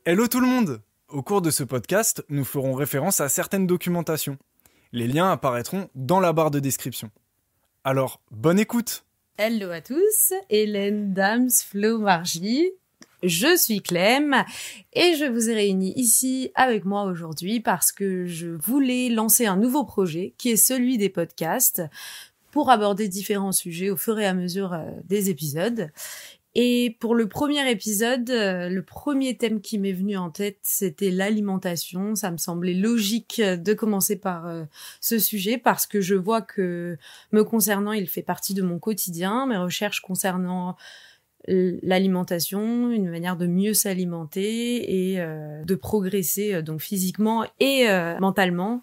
Hello tout le monde! Au cours de ce podcast, nous ferons référence à certaines documentations. Les liens apparaîtront dans la barre de description. Alors, bonne écoute! Hello à tous, Hélène, Dams, Flo, Margie. Je suis Clem et je vous ai réunis ici avec moi aujourd'hui parce que je voulais lancer un nouveau projet qui est celui des podcasts pour aborder différents sujets au fur et à mesure des épisodes. Et pour le premier épisode, le premier thème qui m'est venu en tête, c'était l'alimentation. Ça me semblait logique de commencer par ce sujet parce que je vois que, me concernant, il fait partie de mon quotidien. Mes recherches concernant l'alimentation, une manière de mieux s'alimenter et de progresser donc physiquement et mentalement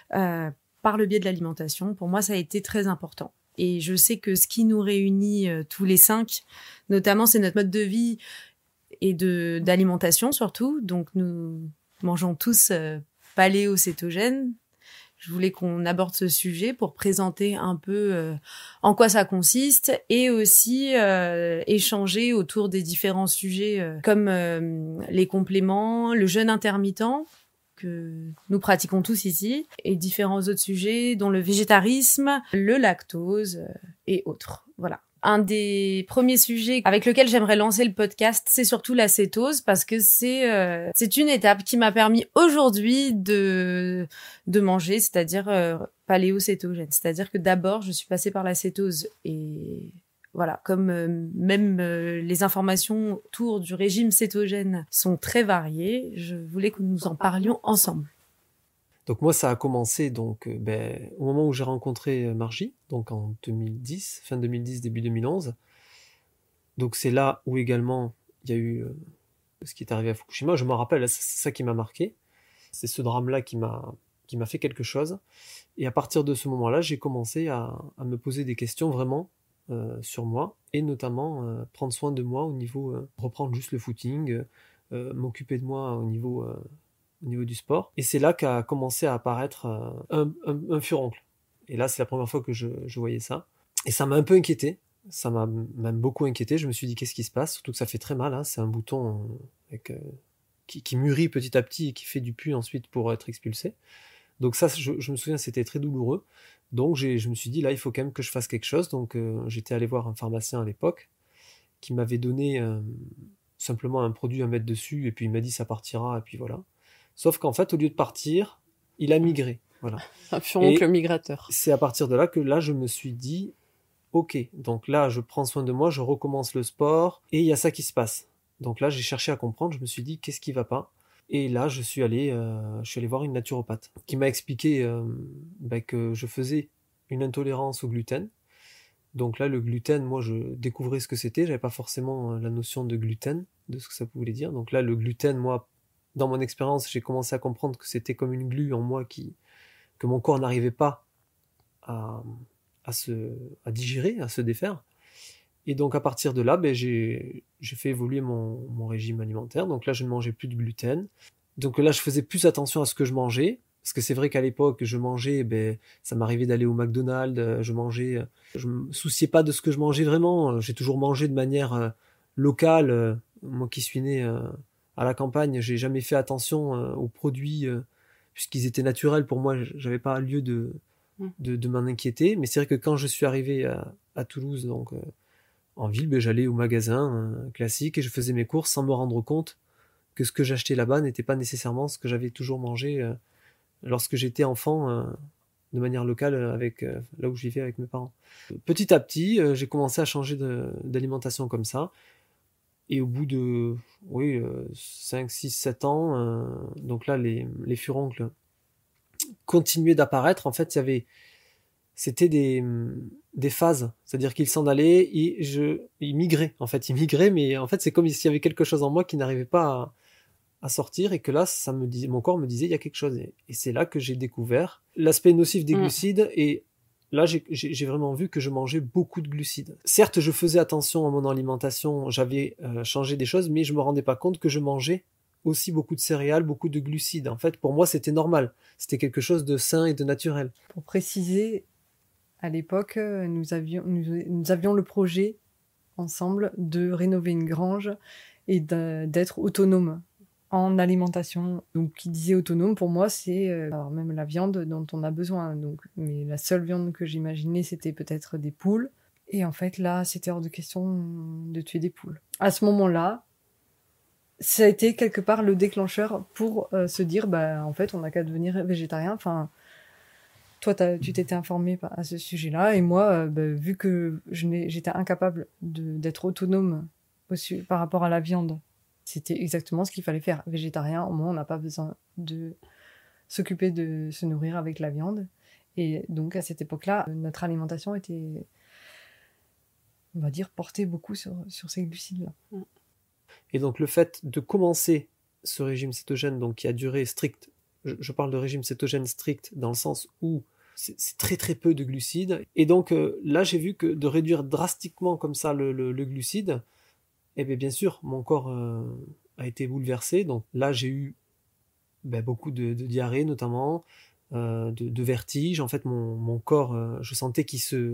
par le biais de l'alimentation. Pour moi, ça a été très important. Et je sais que ce qui nous réunit tous les 5, notamment, c'est notre mode de vie et d'alimentation surtout. Donc, nous mangeons tous paléo-cétogène. Je voulais qu'on aborde ce sujet pour présenter un peu en quoi ça consiste et aussi échanger autour des différents sujets comme les compléments, le jeûne intermittent que nous pratiquons tous ici, et différents autres sujets, dont le végétarisme, le lactose et autres. Voilà. Un des premiers sujets avec lequel j'aimerais lancer le podcast, c'est surtout la cétose, parce que c'est une étape qui m'a permis aujourd'hui de manger, c'est-à-dire paléo-cétogène. C'est-à-dire que d'abord, je suis passée par la cétose et voilà, comme même les informations autour du régime cétogène sont très variées, je voulais que nous en parlions ensemble. Donc moi, ça a commencé au moment où j'ai rencontré Margie, donc en 2010, fin 2010, début 2011. Donc c'est là où également il y a eu ce qui est arrivé à Fukushima. Je me rappelle, c'est ça qui m'a marqué. C'est ce drame-là qui m'a fait quelque chose. Et à partir de ce moment-là, j'ai commencé à me poser des questions vraiment sur moi, et notamment prendre soin de moi au niveau, reprendre juste le footing, m'occuper de moi au niveau du sport. Et c'est là qu'a commencé à apparaître un furoncle. Et là, c'est la première fois que je voyais ça. Et ça m'a un peu inquiété. Ça m'a même beaucoup inquiété. Je me suis dit, qu'est-ce qui se passe? Surtout que ça fait très mal, hein. C'est un bouton qui mûrit petit à petit et qui fait du pus ensuite pour être expulsé. Donc ça, je me souviens, c'était très douloureux. Donc je me suis dit, là, il faut quand même que je fasse quelque chose. Donc j'étais allé voir un pharmacien à l'époque qui m'avait donné simplement un produit à mettre dessus, et puis il m'a dit, ça partira, et puis voilà. Sauf qu'en fait, au lieu de partir, il a migré. Voilà. Un furoncle migrateur. C'est à partir de là que là, je me suis dit, ok, donc là, je prends soin de moi, je recommence le sport, et il y a ça qui se passe. Donc là, j'ai cherché à comprendre, je me suis dit, qu'est-ce qui va pas? Et là, je suis allé voir une naturopathe qui m'a expliqué que je faisais une intolérance au gluten. Donc là, le gluten, moi, je découvrais ce que c'était. J'avais pas forcément la notion de gluten, de ce que ça voulait dire. Donc là, le gluten, moi, dans mon expérience, j'ai commencé à comprendre que c'était comme une glu en moi que mon corps n'arrivait pas à digérer, à se défaire. Et donc à partir de là, j'ai fait évoluer mon régime alimentaire. Donc là, je ne mangeais plus de gluten. Donc là, je faisais plus attention à ce que je mangeais. Parce que c'est vrai qu'à l'époque, je mangeais, ça m'arrivait d'aller au McDonald's, je me souciais pas de ce que je mangeais vraiment. J'ai toujours mangé de manière locale. Moi qui suis né à la campagne, j'ai jamais fait attention aux produits, puisqu'ils étaient naturels. Pour moi, j'avais pas lieu de m'en inquiéter. Mais c'est vrai que quand je suis arrivé à Toulouse, donc en ville, j'allais au magasin classique et je faisais mes courses sans me rendre compte que ce que j'achetais là-bas n'était pas nécessairement ce que j'avais toujours mangé lorsque j'étais enfant de manière locale là où je vivais avec mes parents. Petit à petit, j'ai commencé à changer d'alimentation comme ça. Et au bout de 5, 6, 7 ans, donc là, les furoncles continuaient d'apparaître. En fait, c'était des phases, c'est-à-dire qu'ils s'en allaient et ils migraient. En fait, ils migraient, mais en fait, c'est comme s'il y avait quelque chose en moi qui n'arrivait pas à sortir, et que là, mon corps me disait, il y a quelque chose. Et c'est là que j'ai découvert l'aspect nocif des glucides, et là, j'ai vraiment vu que je mangeais beaucoup de glucides. Certes, je faisais attention à mon alimentation, j'avais changé des choses, mais je me rendais pas compte que je mangeais aussi beaucoup de céréales, beaucoup de glucides. En fait, pour moi, c'était normal. C'était quelque chose de sain et de naturel. Pour préciser, à l'époque, nous avions le projet ensemble de rénover une grange et d'être autonome en alimentation. Donc, qui disait autonome, pour moi, c'est alors même la viande dont on a besoin. Donc, mais la seule viande que j'imaginais, c'était peut-être des poules. Et en fait, là, c'était hors de question de tuer des poules. À ce moment-là, ça a été quelque part le déclencheur pour se dire, en fait, on n'a qu'à devenir végétarien. Enfin, toi, tu t'étais informé à ce sujet-là, et moi, vu que j'étais incapable d'être autonome par rapport à la viande, c'était exactement ce qu'il fallait faire. Végétarien, au moins, on n'a pas besoin de s'occuper de se nourrir avec la viande. Et donc, à cette époque-là, notre alimentation était, on va dire, portée beaucoup sur ces glucides-là. Et donc, le fait de commencer ce régime cétogène, donc qui a duré strict, je parle de régime cétogène strict dans le sens où c'est très très peu de glucides. Et donc, là, j'ai vu que de réduire drastiquement comme ça le glucide, bien sûr, mon corps a été bouleversé. Donc là, j'ai eu beaucoup de diarrhée notamment, de vertige. En fait, mon corps, je sentais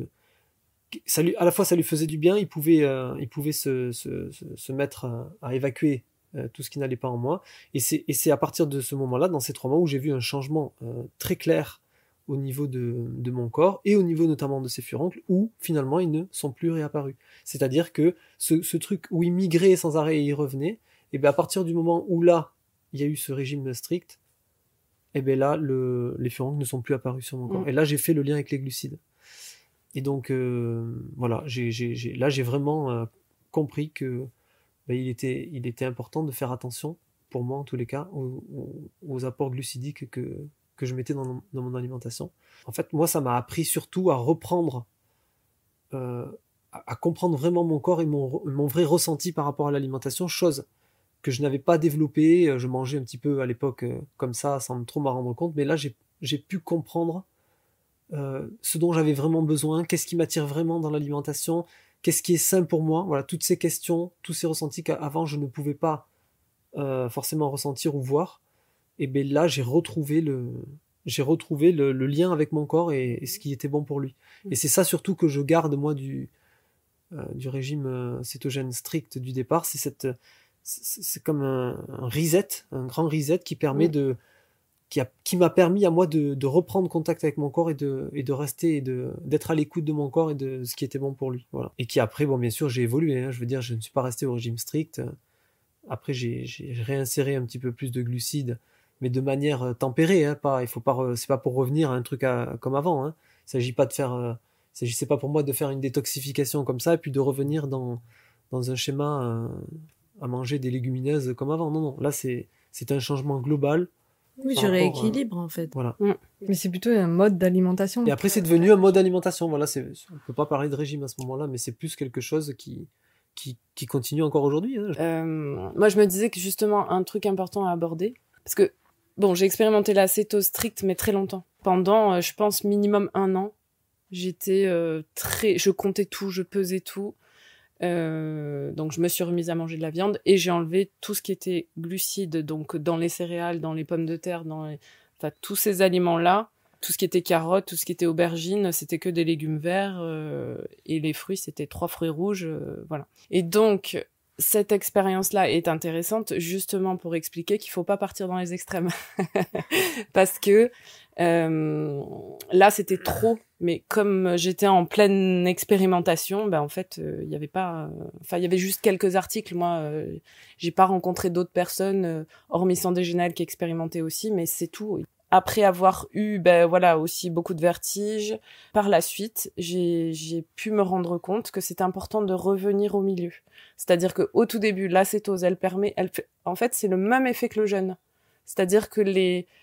à la fois ça lui faisait du bien, il pouvait se mettre à évacuer tout ce qui n'allait pas en moi. Et c'est à partir de ce moment-là, dans ces 3 mois, où j'ai vu un changement très clair au niveau de mon corps et au niveau notamment de ces furoncles, où finalement ils ne sont plus réapparus. C'est-à-dire que ce truc où ils migraient sans arrêt et ils revenaient, à partir du moment où là, il y a eu ce régime strict, là, les furoncles ne sont plus apparus sur mon corps. Et là, j'ai fait le lien avec les glucides. Et donc, voilà, j'ai vraiment compris que il était important de faire attention, pour moi en tous les cas, aux apports glucidiques que je mettais dans mon alimentation. En fait, moi, ça m'a appris surtout à reprendre, à comprendre vraiment mon corps et mon vrai ressenti par rapport à l'alimentation, chose que je n'avais pas développée. Je mangeais un petit peu à l'époque comme ça, sans trop m'en rendre compte, mais là, j'ai pu comprendre ce dont j'avais vraiment besoin, qu'est-ce qui m'attire vraiment dans l'alimentation, qu'est-ce qui est sain pour moi. Voilà, toutes ces questions, tous ces ressentis qu'avant je ne pouvais pas forcément ressentir ou voir. Et là, j'ai retrouvé le lien avec mon corps et ce qui était bon pour lui. Et c'est ça surtout que je garde moi du régime cétogène strict du départ. C'est comme un reset, un grand reset qui permet qui m'a permis à moi de reprendre contact avec mon corps et de rester et d'être à l'écoute de mon corps et de ce qui était bon pour lui. Voilà. Et qui après, bien sûr, j'ai évolué. Hein. Je veux dire, je ne suis pas resté au régime strict. Après, j'ai réinséré un petit peu plus de glucides, mais de manière tempérée. Hein, c'est pas pour revenir à un truc comme avant. Hein. Il s'agissait pas pour moi de faire une détoxification comme ça et puis de revenir dans un schéma à manger des légumineuses comme avant. Non. Là, c'est un changement global. Oui, tu rééquilibres en fait. Voilà. Mais c'est plutôt un mode d'alimentation. Et après, c'est devenu un mode d'alimentation. Voilà, on peut pas parler de régime à ce moment-là, mais c'est plus quelque chose qui continue encore aujourd'hui. Hein. Moi, je me disais que justement, un truc important à aborder, parce que, j'ai expérimenté la cétose stricte, mais très longtemps. Pendant, je pense, minimum 1 an, je comptais tout, je pesais tout. Donc je me suis remise à manger de la viande et j'ai enlevé tout ce qui était glucides, donc dans les céréales, dans les pommes de terre, tous ces aliments-là, tout ce qui était carottes, tout ce qui était aubergines, c'était que des légumes verts et les fruits, c'était 3 fruits rouges, voilà. Et donc cette expérience-là est intéressante justement pour expliquer qu'il faut pas partir dans les extrêmes parce que là c'était trop, mais comme j'étais en pleine expérimentation, en fait il y avait juste quelques articles. Moi j'ai pas rencontré d'autres personnes hormis Santé Générale qui expérimentaient aussi, mais c'est tout. Après avoir eu aussi beaucoup de vertiges, par la suite, j'ai pu me rendre compte que c'était important de revenir au milieu. C'est-à-dire que au tout début, l'acétose, en fait, c'est le même effet que le jeûne. C'est-à-dire que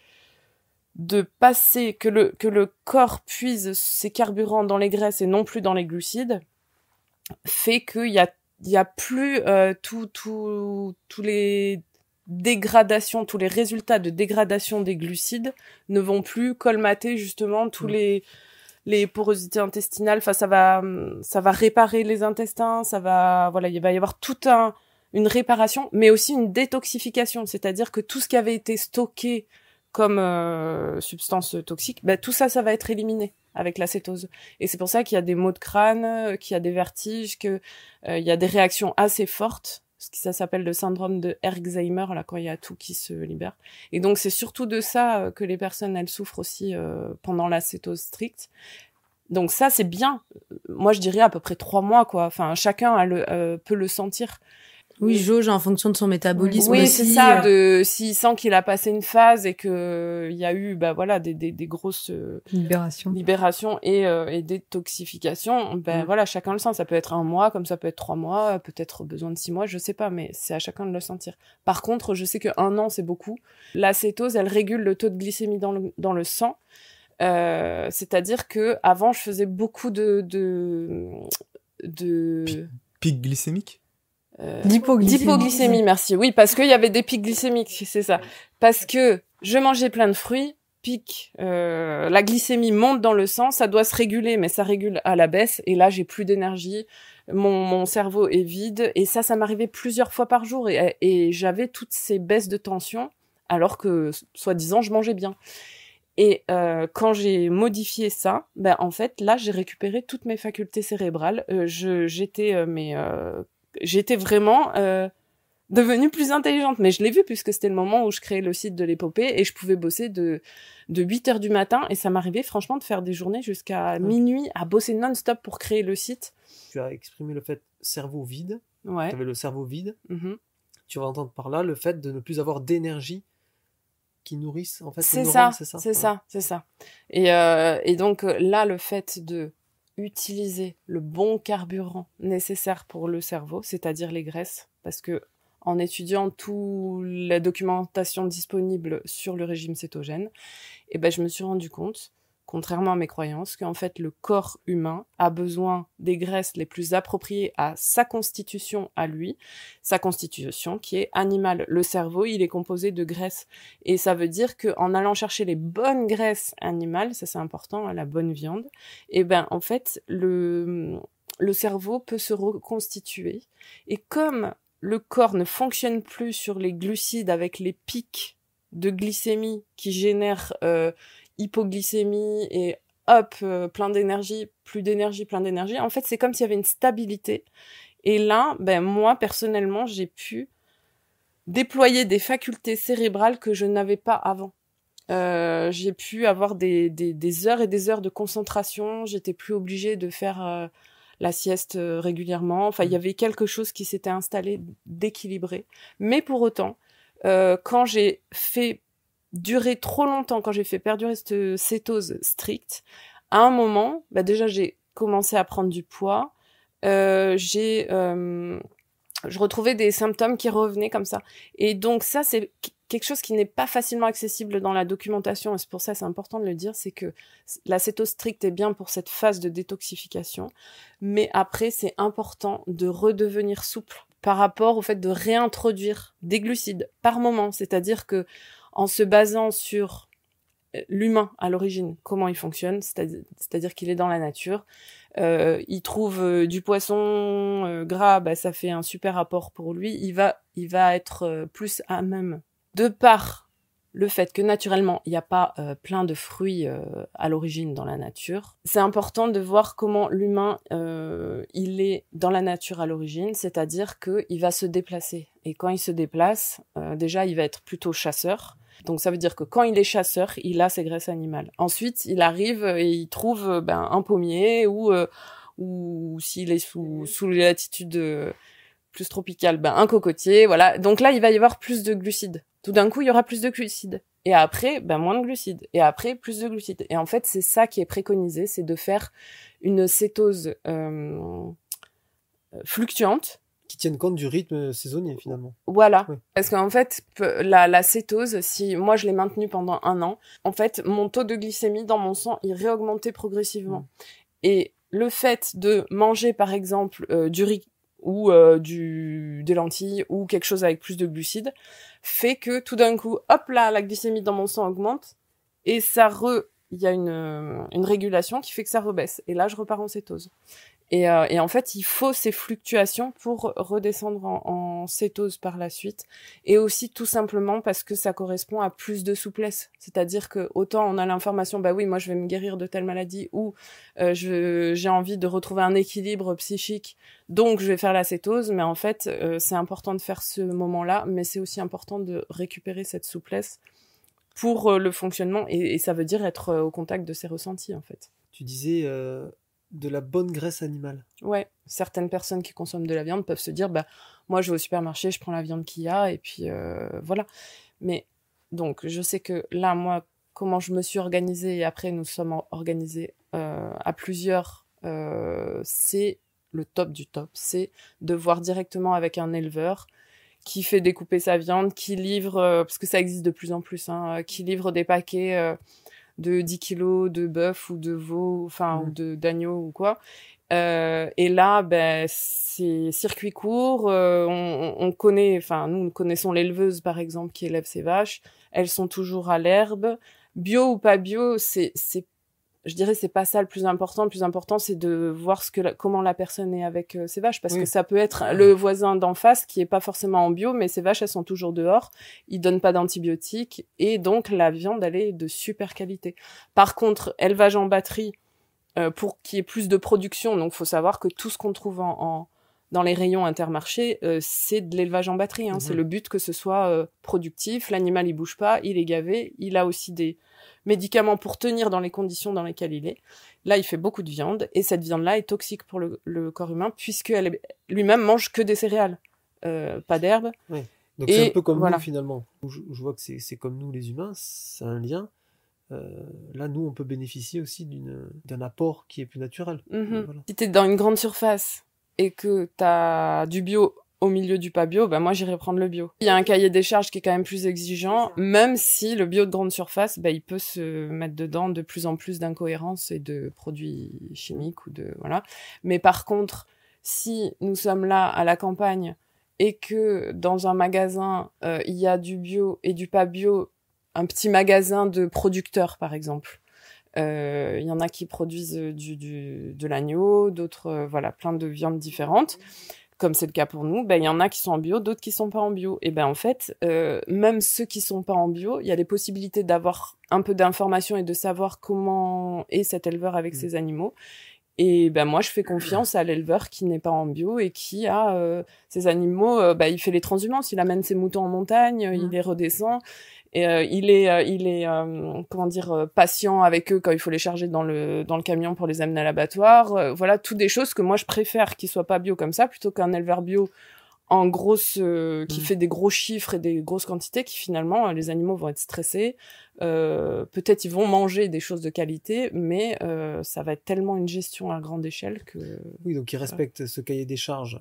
que le corps puise ses carburants dans les graisses et non plus dans les glucides, fait qu'il y a plus tous les dégradation, tous les résultats de dégradation des glucides ne vont plus colmater justement tous les porosités intestinales. Enfin, ça va réparer les intestins, il va y avoir une réparation, mais aussi une détoxification. C'est-à-dire que tout ce qui avait été stocké comme substance toxique, tout ça va être éliminé avec l'acétose. Et c'est pour ça qu'il y a des maux de crâne, qu'il y a des vertiges, qu'il y a des réactions assez fortes Ça s'appelle le syndrome de Alzheimer, là, quand il y a tout qui se libère. Et donc, c'est surtout de ça que les personnes, elles souffrent aussi pendant la cétose stricte. Donc ça, c'est bien. Moi, je dirais à peu près 3 mois, quoi. Enfin, chacun peut le sentir. Oui, jauge en fonction de son métabolisme Oui, aussi. c'est ça. S'il sent qu'il a passé une phase et que il y a eu, voilà, des grosses libérations et détoxifications, voilà, chacun le sent. Ça peut être 1 mois, comme ça peut être 3 mois, peut-être besoin de 6 mois, je sais pas, mais c'est à chacun de le sentir. Par contre, je sais que 1 an, c'est beaucoup. La cétose, elle régule le taux de glycémie dans le sang. C'est-à-dire que avant, je faisais beaucoup de Pic glycémique. D'hypoglycémie, merci. Oui, parce qu'il y avait des pics glycémiques, c'est ça. Parce que je mangeais plein de fruits, la glycémie monte dans le sang, ça doit se réguler, mais ça régule à la baisse, et là, j'ai plus d'énergie, mon cerveau est vide, et ça m'arrivait plusieurs fois par jour, et j'avais toutes ces baisses de tension, alors que, soi-disant, je mangeais bien. Et quand j'ai modifié ça, en fait, là, j'ai récupéré toutes mes facultés cérébrales. J'étais vraiment devenue plus intelligente. Mais je l'ai vu puisque c'était le moment où je créais le site de l'épopée et je pouvais bosser de 8h du matin. Et ça m'arrivait franchement de faire des journées jusqu'à minuit à bosser non-stop pour créer le site. Tu as exprimé le fait cerveau vide. Ouais. Tu avais le cerveau vide. Mm-hmm. Tu vas entendre par là le fait de ne plus avoir d'énergie qui nourrissent en fait c'est nos ça, neurones, c'est ça. Et donc là, le fait de utiliser le bon carburant nécessaire pour le cerveau, c'est-à-dire les graisses, parce que en étudiant toute la documentation disponible sur le régime cétogène, je me suis rendu compte, contrairement à mes croyances, qu'en fait le corps humain a besoin des graisses les plus appropriées à sa constitution à lui, sa constitution qui est animale. Le cerveau, il est composé de graisses. Et ça veut dire qu'en allant chercher les bonnes graisses animales, ça c'est important, la bonne viande, en fait, le cerveau peut se reconstituer. Et comme le corps ne fonctionne plus sur les glucides avec les pics de glycémie qui génèrent hypoglycémie et plein d'énergie, plus d'énergie, plein d'énergie. En fait, c'est comme s'il y avait une stabilité. Et là, moi, personnellement, j'ai pu déployer des facultés cérébrales que je n'avais pas avant. J'ai pu avoir des heures et des heures de concentration. J'étais plus obligée de faire la sieste régulièrement. Enfin, il y avait quelque chose qui s'était installé d'équilibré. Mais pour autant, quand j'ai fait durer trop longtemps, quand j'ai fait perdurer cette cétose stricte, à un moment, déjà j'ai commencé à prendre du poids, je retrouvais des symptômes qui revenaient comme ça. Et donc ça, c'est quelque chose qui n'est pas facilement accessible dans la documentation, et c'est pour ça que c'est important de le dire, c'est que la cétose stricte est bien pour cette phase de détoxification, mais après, c'est important de redevenir souple par rapport au fait de réintroduire des glucides par moment, c'est-à-dire que en se basant sur l'humain à l'origine, comment il fonctionne, c'est-à-dire qu'il est dans la nature, il trouve du poisson gras, ça fait un super apport pour lui, il va être plus à même, de par le fait que naturellement il n'y a pas plein de fruits à l'origine dans la nature. C'est important de voir comment l'humain il est dans la nature à l'origine, c'est-à-dire qu'il va se déplacer. Et quand il se déplace, déjà il va être plutôt chasseur. Donc ça veut dire que quand il est chasseur, il a ses graisses animales. Ensuite, il arrive et il trouve un pommier ou s'il est sous les latitudes plus tropicales, un cocotier, voilà. Donc là, il va y avoir plus de glucides. Tout d'un coup, il y aura plus de glucides. Et après, moins de glucides. Et après, plus de glucides. Et en fait, c'est ça qui est préconisé, c'est de faire une cétose fluctuante, qui tiennent compte du rythme saisonnier finalement. Voilà, oui. Parce qu'en fait, la cétose, si moi je l'ai maintenue pendant 1 an, en fait, mon taux de glycémie dans mon sang, il réaugmentait progressivement. Et le fait de manger, par exemple, du riz ou des lentilles ou quelque chose avec plus de glucides, fait que tout d'un coup, hop là, la glycémie dans mon sang augmente et ça il y a une régulation qui fait que ça rebaisse. Et là, je repars en cétose. Et en fait, il faut ces fluctuations pour redescendre en cétose par la suite. Et aussi tout simplement parce que ça correspond à plus de souplesse. C'est-à-dire que autant on a l'information, bah oui, moi je vais me guérir de telle maladie, ou j'ai envie de retrouver un équilibre psychique, donc je vais faire la cétose. Mais en fait, c'est important de faire ce moment-là, mais c'est aussi important de récupérer cette souplesse pour le fonctionnement. Et ça veut dire être au contact de ses ressentis, en fait. Tu disais de la bonne graisse animale. Ouais, certaines personnes qui consomment de la viande peuvent se dire, bah moi je vais au supermarché, je prends la viande qu'il y a et puis voilà. Mais donc je sais que là, moi, comment je me suis organisée et après nous sommes organisés à plusieurs, c'est le top du top, c'est de voir directement avec un éleveur qui fait découper sa viande, qui livre, parce que ça existe de plus en plus, hein, qui livre des paquets de 10 kilos de bœuf ou de veau, enfin, ou d'agneau ou quoi. Et là, ben, c'est circuit court. On connaît, enfin, nous connaissons l'éleveuse, par exemple, qui élève ses vaches. Elles sont toujours à l'herbe. Bio ou pas bio, je dirais, c'est pas ça le plus important. Le plus important, c'est de voir comment la personne est avec ses vaches, parce que ça peut être le voisin d'en face qui est pas forcément en bio, mais ses vaches, elles sont toujours dehors. Il donne pas d'antibiotiques et donc la viande, elle est de super qualité. Par contre, élevage en batterie, pour qu'il y ait plus de production, donc faut savoir que tout ce qu'on trouve dans les rayons Intermarché, c'est de l'élevage en batterie. Hein. C'est le but que ce soit productif. L'animal, il bouge pas, il est gavé, il a aussi des médicaments pour tenir dans les conditions dans lesquelles il est. Là, il fait beaucoup de viande, et cette viande-là est toxique pour le corps humain, puisqu'elle lui-même mange que des céréales, pas d'herbe. Oui. Donc c'est un peu comme nous, finalement. Je vois que c'est comme nous, les humains, c'est un lien. Là, nous, on peut bénéficier aussi d'un apport qui est plus naturel. Voilà. Si t'es dans une grande surface et que t'as du bio au milieu du pas bio, bah moi j'irai prendre le bio. Il y a un cahier des charges qui est quand même plus exigeant, même si le bio de grande surface, bah il peut se mettre dedans de plus en plus d'incohérences et de produits chimiques ou de voilà. Mais par contre, si nous sommes là à la campagne et que dans un magasin il y a du bio et du pas bio, un petit magasin de producteurs par exemple. Il y en a qui produisent de l'agneau, d'autres voilà, plein de viandes différentes. Comme c'est le cas pour nous, ben il y en a qui sont en bio, d'autres qui sont pas en bio. Et ben en fait, même ceux qui sont pas en bio, il y a des possibilités d'avoir un peu d'informations et de savoir comment est cet éleveur avec ses animaux. Et ben moi je fais confiance à l'éleveur qui n'est pas en bio et qui a ses animaux, il fait les transhumances, il amène ses moutons en montagne, il les redescend. Et il est comment dire, patient avec eux quand il faut les charger dans le camion pour les amener à l'abattoir. Voilà, toutes des choses que moi je préfère qu'ils soient pas bio comme ça plutôt qu'un éleveur bio en grosse qui fait des gros chiffres et des grosses quantités, qui finalement les animaux vont être stressés. Peut-être ils vont manger des choses de qualité, mais ça va être tellement une gestion à grande échelle que oui, donc il respecte ce cahier des charges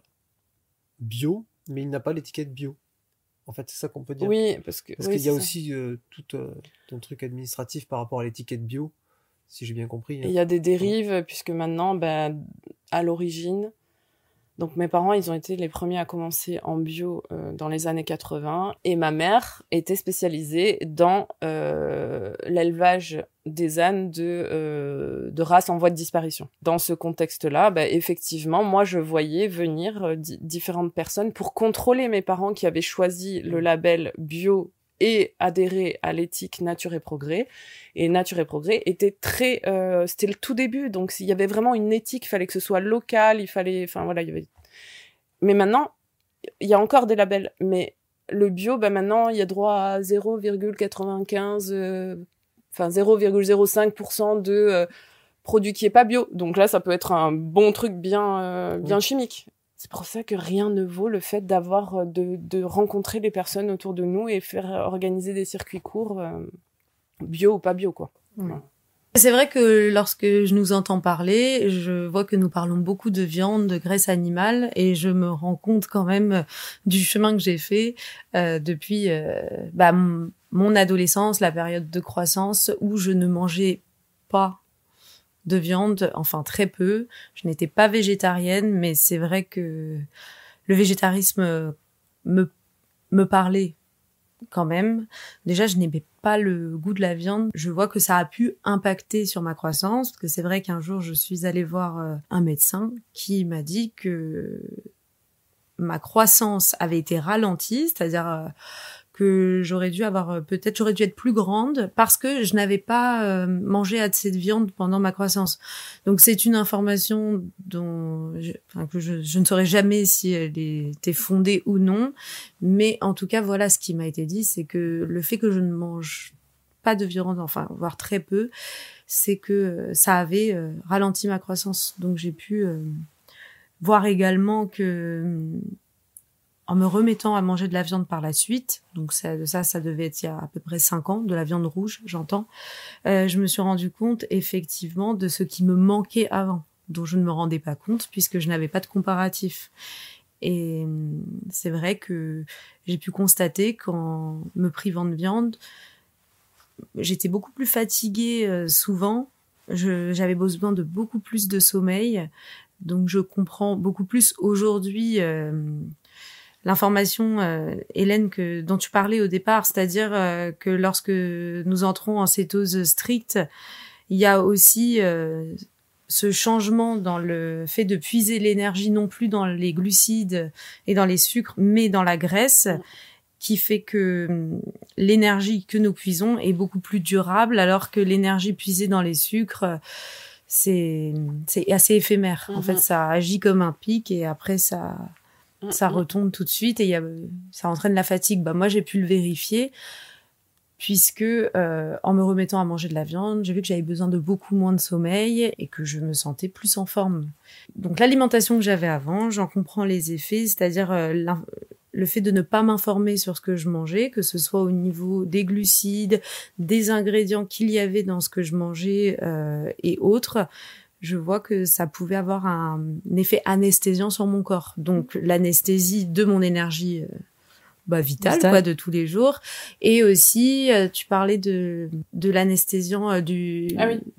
bio, mais il n'a pas l'étiquette bio. En fait, c'est ça qu'on peut dire. Oui, parce qu'il y a aussi tout un truc administratif par rapport à l'étiquette bio, si j'ai bien compris. Il y a des dérives, puisque maintenant, à l'origine, donc mes parents, ils ont été les premiers à commencer en bio dans les années 80, et ma mère était spécialisée dans l'élevage des ânes de races en voie de disparition. Dans ce contexte-là, effectivement, moi, je voyais venir différentes personnes pour contrôler mes parents qui avaient choisi le label bio et adhérer à l'éthique Nature et Progrès. Et Nature et Progrès était très... c'était le tout début, donc il y avait vraiment une éthique, il fallait que ce soit local, il fallait... Enfin voilà, il y avait... Mais maintenant, il y a encore des labels, mais le bio, maintenant, il y a droit à 0,95... 0,05% de produit qui est pas bio. Donc là, ça peut être un bon truc bien chimique. C'est pour ça que rien ne vaut le fait d'avoir de rencontrer les personnes autour de nous et faire organiser des circuits courts bio ou pas bio, quoi. Oui. Ouais. C'est vrai que lorsque je nous entends parler, je vois que nous parlons beaucoup de viande, de graisse animale, et je me rends compte quand même du chemin que j'ai fait depuis mon adolescence, la période de croissance où je ne mangeais pas de viande, enfin très peu. Je n'étais pas végétarienne, mais c'est vrai que le végétarisme me parlait quand même. Déjà, je n'aimais pas le goût de la viande. Je vois que ça a pu impacter sur ma croissance, parce que c'est vrai qu'un jour, je suis allée voir un médecin qui m'a dit que ma croissance avait été ralentie, c'est-à-dire que j'aurais dû être plus grande parce que je n'avais pas mangé assez de viande pendant ma croissance. Donc c'est une information que je ne saurais jamais si elle était fondée ou non, mais en tout cas voilà ce qui m'a été dit, c'est que le fait que je ne mange pas de viande, enfin voire très peu, c'est que ça avait ralenti ma croissance. Donc j'ai pu voir également que en me remettant à manger de la viande par la suite, donc ça devait être il y a à peu près 5 ans, de la viande rouge, j'entends, je me suis rendu compte effectivement de ce qui me manquait avant, dont je ne me rendais pas compte puisque je n'avais pas de comparatif. Et c'est vrai que j'ai pu constater qu'en me privant de viande, j'étais beaucoup plus fatiguée souvent, j'avais besoin de beaucoup plus de sommeil, donc je comprends beaucoup plus aujourd'hui l'information, Hélène, dont tu parlais au départ, c'est-à-dire que lorsque nous entrons en cétose stricte, il y a aussi ce changement dans le fait de puiser l'énergie non plus dans les glucides et dans les sucres, mais dans la graisse, qui fait que l'énergie que nous puisons est beaucoup plus durable, alors que l'énergie puisée dans les sucres, c'est assez éphémère. En fait, ça agit comme un pic et après ça retombe tout de suite et ça entraîne la fatigue. Moi, j'ai pu le vérifier puisque en me remettant à manger de la viande, j'ai vu que j'avais besoin de beaucoup moins de sommeil et que je me sentais plus en forme. Donc l'alimentation que j'avais avant, j'en comprends les effets, c'est-à-dire le fait de ne pas m'informer sur ce que je mangeais, que ce soit au niveau des glucides, des ingrédients qu'il y avait dans ce que je mangeais et autres. Je vois que ça pouvait avoir un effet anesthésiant sur mon corps. Donc l'anesthésie de mon énergie vitale quoi, de tous les jours. Et aussi, tu parlais de l'anesthésiant du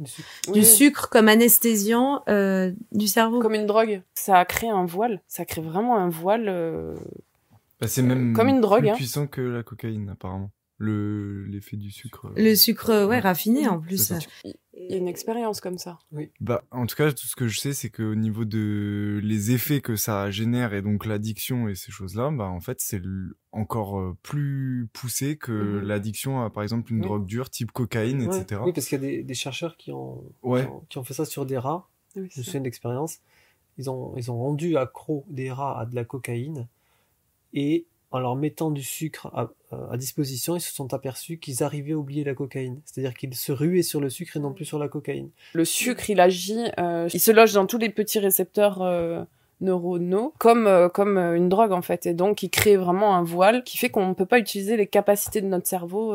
sucre comme anesthésiant du cerveau. Comme une drogue. Ça crée un voile. Ça crée vraiment un voile. C'est même comme une drogue, plus puissant que la cocaïne, apparemment. L'effet du sucre. Le sucre, raffiné en plus. Il y a une expérience comme ça. Oui. En tout cas, tout ce que je sais, c'est qu'au niveau de les effets que ça génère et donc l'addiction et ces choses-là, en fait, c'est encore plus poussé que l'addiction à, par exemple, une drogue dure type cocaïne, etc. Oui, parce qu'il y a des chercheurs qui ont fait ça sur des rats. Oui, je me souviens d'expérience. Ils ont rendu accro des rats à de la cocaïne et en leur mettant du sucre à disposition, ils se sont aperçus qu'ils arrivaient à oublier la cocaïne. C'est-à-dire qu'ils se ruaient sur le sucre et non plus sur la cocaïne. Le sucre, il agit, il se loge dans tous les petits récepteurs neuronaux, comme une drogue en fait. Et donc, il crée vraiment un voile qui fait qu'on ne peut pas utiliser les capacités de notre cerveau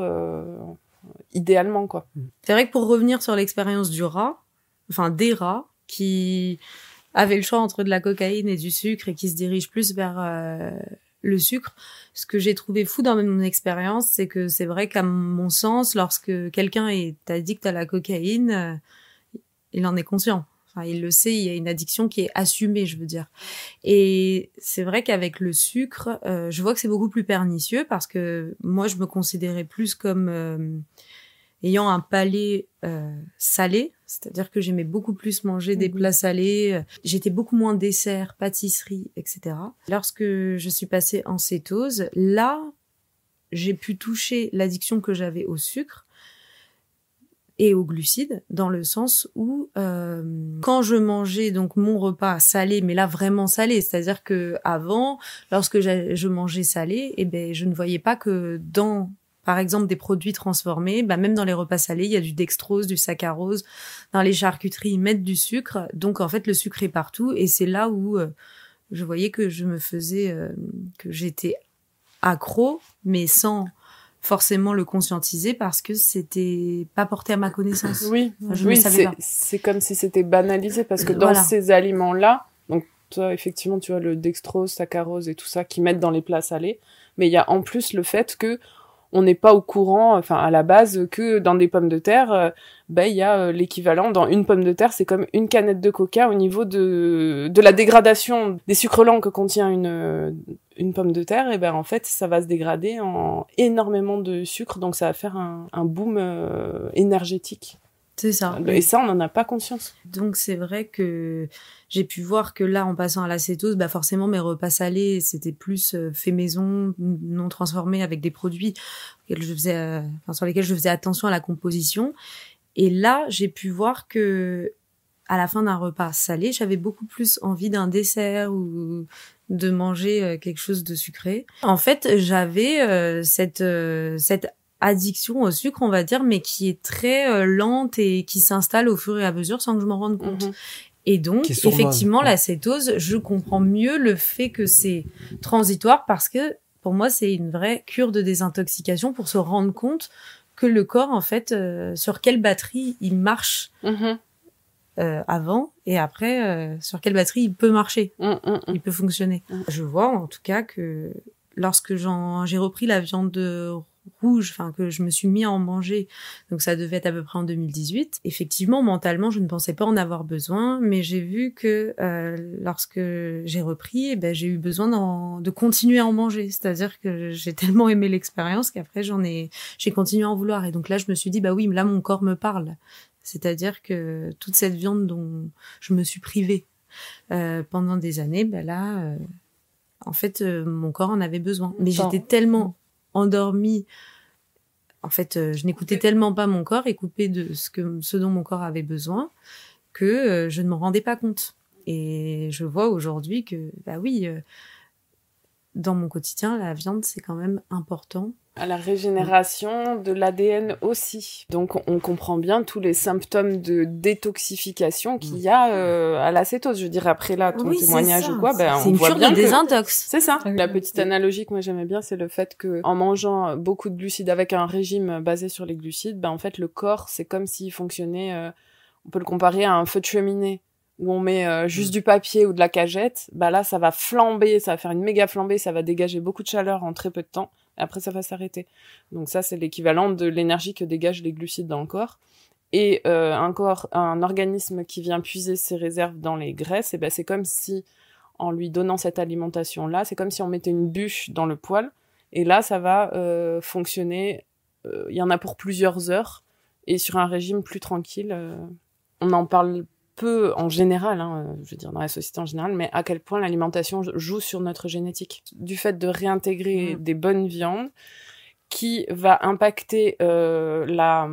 idéalement, quoi. C'est vrai que pour revenir sur l'expérience des rats qui avaient le choix entre de la cocaïne et du sucre et qui se dirigent plus vers le sucre. Ce que j'ai trouvé fou dans mon expérience, c'est que c'est vrai qu'à mon sens, lorsque quelqu'un est addict à la cocaïne, il en est conscient. Enfin, il le sait, il y a une addiction qui est assumée, je veux dire. Et c'est vrai qu'avec le sucre, je vois que c'est beaucoup plus pernicieux parce que moi, je me considérais plus comme ayant un palais salé, c'est-à-dire que j'aimais beaucoup plus manger des plats salés, j'étais beaucoup moins dessert, pâtisserie, etc. Lorsque je suis passée en cétose, là, j'ai pu toucher l'addiction que j'avais au sucre et aux glucides, dans le sens où quand je mangeais donc mon repas salé, mais là vraiment salé, c'est-à-dire que avant, lorsque je mangeais salé, je ne voyais pas que dans par exemple des produits transformés, même dans les repas salés, il y a du dextrose, du saccharose. Dans les charcuteries, ils mettent du sucre. Donc en fait, le sucre est partout. Et c'est là où je voyais que que j'étais accro, mais sans forcément le conscientiser parce que c'était pas porté à ma connaissance. Oui, je ne savais pas. C'est comme si c'était banalisé parce que dans ces aliments-là, donc toi, effectivement, tu vois le dextrose, saccharose et tout ça qui mettent dans les plats salés. Mais il y a en plus le fait que on n'est pas au courant, à la base, que dans des pommes de terre, il y a l'équivalent. Dans une pomme de terre, c'est comme une canette de coca au niveau de la dégradation des sucres lents que contient une pomme de terre, et ben en fait ça va se dégrader en énormément de sucre, donc ça va faire un boom énergétique. C'est ça. Et ça, on n'en a pas conscience. Donc c'est vrai que j'ai pu voir que là, en passant à l'acétose, bah forcément mes repas salés, c'était plus fait maison, non transformés, avec des produits auxquels je faisais, sur lesquels je faisais attention à la composition. Et là, j'ai pu voir que à la fin d'un repas salé, j'avais beaucoup plus envie d'un dessert ou de manger quelque chose de sucré. En fait, j'avais cette addiction au sucre, on va dire, mais qui est très lente et qui s'installe au fur et à mesure sans que je m'en rende compte. Et donc, effectivement, l'acétose, je comprends mieux le fait que c'est transitoire parce que pour moi, c'est une vraie cure de désintoxication pour se rendre compte que le corps, en fait, sur quelle batterie il marche avant et après, sur quelle batterie il peut marcher, il peut fonctionner. Je vois en tout cas que lorsque j'ai repris la viande rouge, enfin que je me suis mis à en manger, donc ça devait être à peu près en 2018. Effectivement, mentalement, je ne pensais pas en avoir besoin, mais j'ai vu que lorsque j'ai repris, j'ai eu besoin de continuer à en manger. C'est-à-dire que j'ai tellement aimé l'expérience qu'après j'ai continué à en vouloir. Et donc là, je me suis dit, bah oui, là mon corps me parle. C'est-à-dire que toute cette viande dont je me suis privée pendant des années, là, en fait, mon corps en avait besoin. Mais j'étais tellement endormie. En fait, je n'écoutais tellement pas mon corps et coupée de ce dont mon corps avait besoin que je ne m'en rendais pas compte. Et je vois aujourd'hui que, oui, dans mon quotidien, la viande, c'est quand même important. À la régénération de l'ADN aussi. Donc, on comprend bien tous les symptômes de détoxification qu'il y a à l'acétose. Je veux dire, après là, ton témoignage ou quoi, on voit bien que... C'est une cure de désintox. C'est ça. La petite analogie que moi j'aimais bien, c'est le fait que en mangeant beaucoup de glucides avec un régime basé sur les glucides, en fait, le corps, c'est comme s'il fonctionnait, on peut le comparer à un feu de cheminée, où on met juste du papier ou de la cagette. Là, ça va flamber, ça va faire une méga flambée, ça va dégager beaucoup de chaleur en très peu de temps. Après, ça va s'arrêter. Donc ça, c'est l'équivalent de l'énergie que dégagent les glucides dans le corps. Et un organisme qui vient puiser ses réserves dans les graisses, c'est comme si, en lui donnant cette alimentation-là, c'est comme si on mettait une bûche dans le poêle. Et là, ça va fonctionner. Il y en a pour plusieurs heures. Et sur un régime plus tranquille, on en parle peu en général, je veux dire dans la société en général, mais à quel point l'alimentation joue sur notre génétique. Du fait de réintégrer des bonnes viandes, qui va impacter la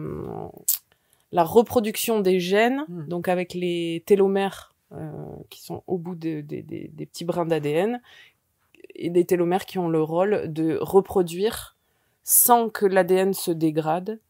reproduction des gènes, donc avec les télomères qui sont au bout des petits brins d'ADN, et des télomères qui ont le rôle de reproduire sans que l'ADN se dégrade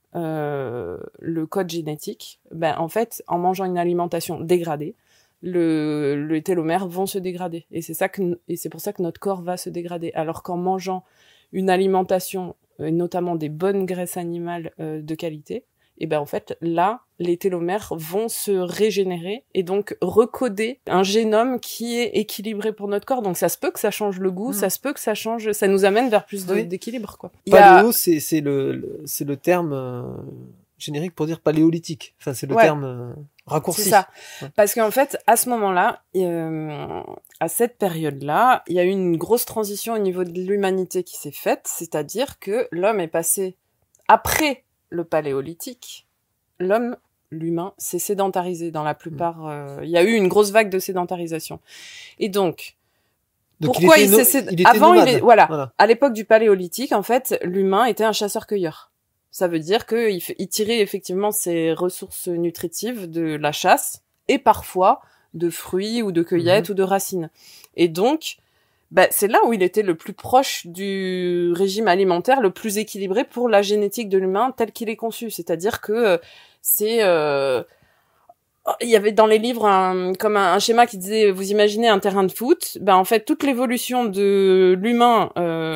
le code génétique. En fait, en mangeant une alimentation dégradée, les télomères vont se dégrader, et c'est pour ça que notre corps va se dégrader. Alors qu'en mangeant une alimentation, notamment des bonnes graisses animales de qualité, et en fait là, les télomères vont se régénérer et donc recoder un génome qui est équilibré pour notre corps. Donc ça se peut que ça change le goût, ça se peut que ça nous amène vers plus d'équilibre, quoi. Paléo, c'est le terme générique pour dire paléolithique. Enfin, c'est le terme raccourci. C'est ça. Parce qu'en fait, à ce moment-là, à cette période-là, il y a eu une grosse transition au niveau de l'humanité qui s'est faite, c'est-à-dire que l'homme est passé après le paléolithique. L'humain s'est sédentarisé dans la plupart. Il y a eu une grosse vague de sédentarisation. Et donc pourquoi il s'est voilà. À l'époque du paléolithique, en fait, l'humain était un chasseur-cueilleur. Ça veut dire que il tirait effectivement ses ressources nutritives de la chasse et parfois de fruits ou de cueillettes ou de racines. Et donc, c'est là où il était le plus proche du régime alimentaire le plus équilibré pour la génétique de l'humain tel qu'il est conçu. C'est-à-dire que il y avait dans les livres comme un schéma qui disait, vous imaginez un terrain de foot, en fait toute l'évolution de l'humain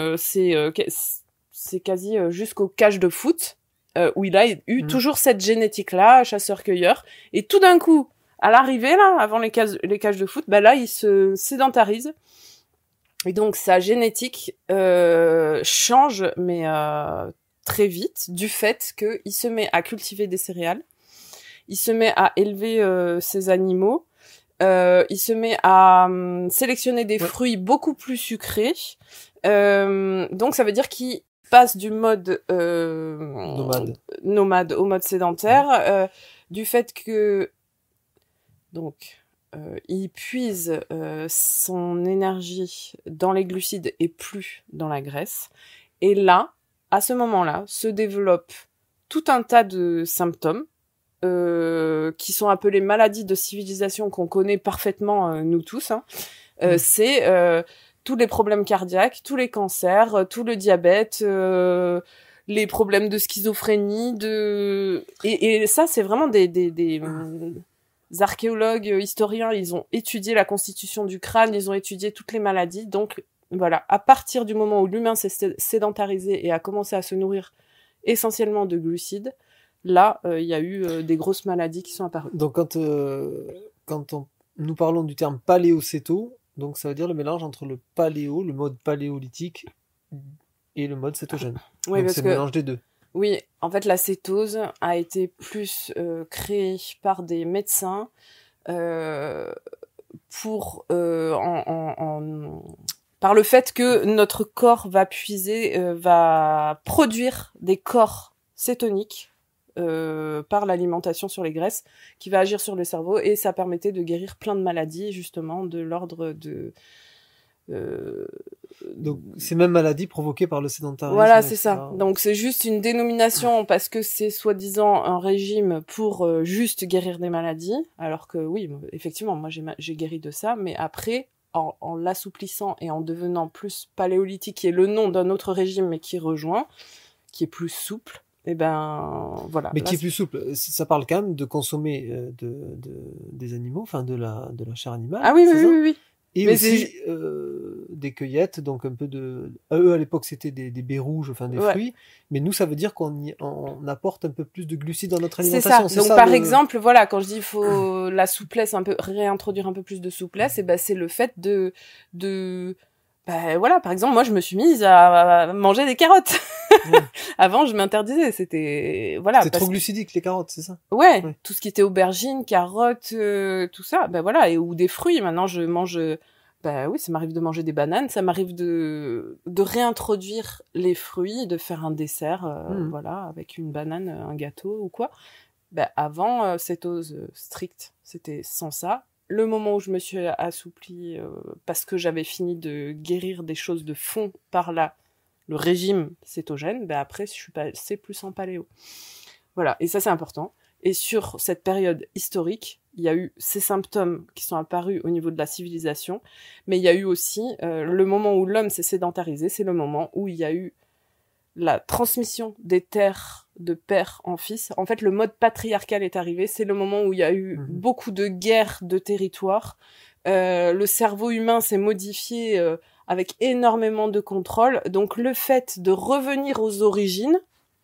c'est quasi jusqu'au cage de foot où il a eu toujours cette génétique-là, chasseur-cueilleur, et tout d'un coup, à l'arrivée là, avant les cages de foot, là il se sédentarise. Et donc sa génétique change, mais très vite, du fait qu'il se met à cultiver des céréales, il se met à élever ses animaux, il se met à sélectionner des fruits beaucoup plus sucrés. Donc ça veut dire qu'il passe du mode nomade au mode sédentaire, du fait que donc il puise son énergie dans les glucides et plus dans la graisse. Et là, à ce moment-là, se développe tout un tas de symptômes qui sont appelées maladies de civilisation qu'on connaît parfaitement nous tous. C'est tous les problèmes cardiaques, tous les cancers, tout le diabète, les problèmes de schizophrénie, et ça c'est vraiment des archéologues, historiens, ils ont étudié la constitution du crâne, ils ont étudié toutes les maladies. Donc voilà, à partir du moment où l'humain s'est sédentarisé et a commencé à se nourrir essentiellement de glucides, là, il y a eu des grosses maladies qui sont apparues. Donc, nous parlons du terme paléocéto, donc ça veut dire le mélange entre le mode paléolithique, et le mode cétogène. Oui, donc, parce c'est le mélange des deux. Oui, en fait, la cétose a été plus créée par des médecins par le fait que notre corps va produire des corps cétoniques par l'alimentation sur les graisses, qui va agir sur le cerveau, et ça permettait de guérir plein de maladies, justement, de l'ordre de... Donc, ces mêmes maladies provoquées par le sédentarisme. Voilà, c'est ça. Donc, c'est juste une dénomination parce que c'est soi-disant un régime pour juste guérir des maladies, alors que oui, effectivement, moi j'ai guéri de ça, mais après, en l'assouplissant et en devenant plus paléolithique, qui est le nom d'un autre régime, mais qui rejoint, qui est plus souple, et ben voilà. Mais qui est plus souple. Ça parle quand même de consommer des animaux, enfin de la chair animale. Ah oui, oui. Et mais aussi des cueillettes, donc un peu de... Eux, à l'époque, c'était des baies rouges, enfin des fruits. Mais nous, ça veut dire qu'on apporte un peu plus de glucides dans notre alimentation. C'est ça. Donc, par exemple, voilà, quand je dis il faut la souplesse, réintroduire un peu plus de souplesse, et ben c'est le fait voilà, par exemple, moi, je me suis mise à manger des carottes. Avant, je m'interdisais. C'était trop glucidique, les carottes, c'est ça? Ouais. Tout ce qui était aubergines, carottes, tout ça. Voilà, ou des fruits. Maintenant, je mange. Oui, ça m'arrive de manger des bananes. Ça m'arrive de réintroduire les fruits, de faire un dessert, voilà, avec une banane, un gâteau ou quoi. Avant, cétose stricte, c'était sans ça. Le moment où je me suis assouplie parce que j'avais fini de guérir des choses de fond par le régime cétogène, après je suis passée plus en paléo. Voilà, et ça c'est important. Et sur cette période historique, il y a eu ces symptômes qui sont apparus au niveau de la civilisation, mais il y a eu aussi le moment où l'homme s'est sédentarisé, c'est le moment où il y a eu la transmission des terres de père en fils. En fait, le mode patriarcal est arrivé. C'est le moment où il y a eu beaucoup de guerres de territoire. Le cerveau humain s'est modifié avec énormément de contrôle. Donc, le fait de revenir aux origines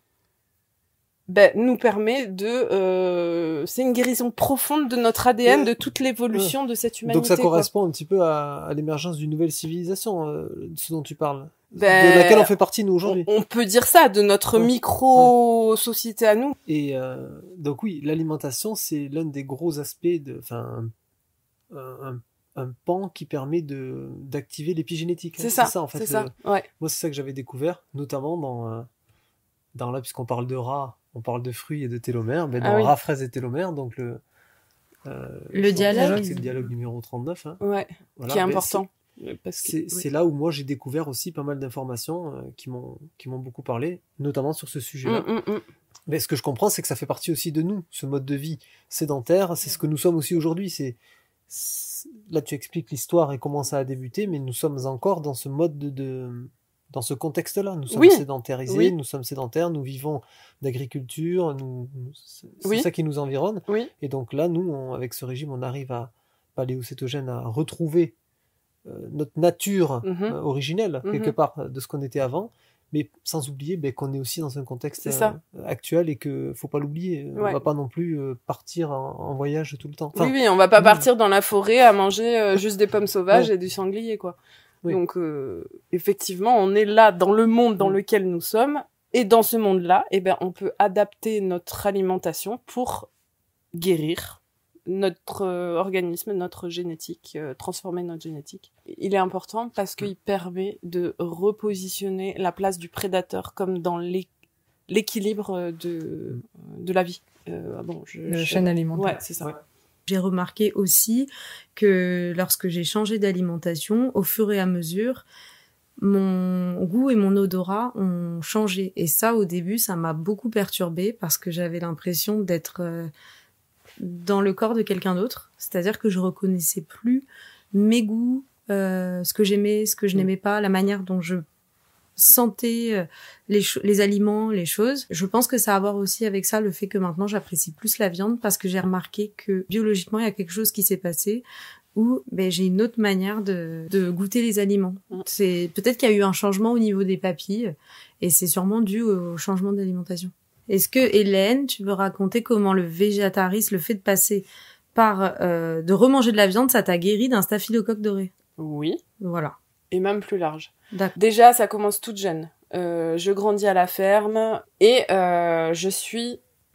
nous permet c'est une guérison profonde de notre ADN, de toute l'évolution de cette humanité. Donc, ça correspond un petit peu à l'émergence d'une nouvelle civilisation, de ce dont tu parles. De laquelle on fait partie, nous, aujourd'hui. On peut dire ça, de notre micro-société à nous. Et donc oui, l'alimentation, c'est l'un des gros aspects un pan qui permet d'activer l'épigénétique. C'est ça, en fait. C'est ça, ouais. Moi, c'est ça que j'avais découvert, notamment dans là, puisqu'on parle de rats, on parle de fruits et de télomères, rats, fraises et télomères, donc le dialogue. C'est le dialogue numéro 39. Ouais, voilà, qui est important. C'est là où moi j'ai découvert aussi pas mal d'informations qui m'ont beaucoup parlé, notamment sur ce sujet-là. Mais ce que je comprends, c'est que ça fait partie aussi de nous, ce mode de vie sédentaire, c'est ce que nous sommes aussi aujourd'hui. Là, tu expliques l'histoire et comment ça a débuté, mais nous sommes encore dans ce mode dans ce contexte-là. Nous sommes sédentarisés, nous sommes sédentaires, nous vivons d'agriculture, c'est ça qui nous environne. Et donc là, nous, avec ce régime, on arrive paléocétogène à retrouver notre nature originelle, quelque part, de ce qu'on était avant, mais sans oublier qu'on est aussi dans un contexte actuel et que faut pas l'oublier. On va pas non plus partir en voyage tout le temps. Enfin, on va pas partir dans la forêt à manger juste des pommes sauvages et du sanglier, quoi. Donc, effectivement, on est là dans le monde dans lequel nous sommes, et dans ce monde-là, on peut adapter notre alimentation pour guérir notre organisme, notre génétique, transformer notre génétique. Il est important parce qu'il permet de repositionner la place du prédateur comme dans l'équilibre de la vie. La chaîne alimentaire. Ouais, c'est ça. Ouais. J'ai remarqué aussi que lorsque j'ai changé d'alimentation, au fur et à mesure, mon goût et mon odorat ont changé. Et ça, au début, ça m'a beaucoup perturbée parce que j'avais l'impression d'être dans le corps de quelqu'un d'autre. C'est-à-dire que je reconnaissais plus mes goûts, ce que j'aimais, ce que je n'aimais pas, la manière dont je sentais les aliments, les choses. Je pense que ça a à voir aussi avec ça, le fait que maintenant j'apprécie plus la viande parce que j'ai remarqué que biologiquement, il y a quelque chose qui s'est passé où j'ai une autre manière de goûter les aliments. C'est peut-être qu'il y a eu un changement au niveau des papilles et c'est sûrement dû au changement d'alimentation. Est-ce que Hélène, tu veux raconter comment le végétarisme, le fait de passer par de remanger de la viande, ça t'a guéri d'un staphylocoque doré? Oui. Voilà. Et même plus large. D'accord. Déjà, ça commence toute jeune. Je grandis à la ferme et je suis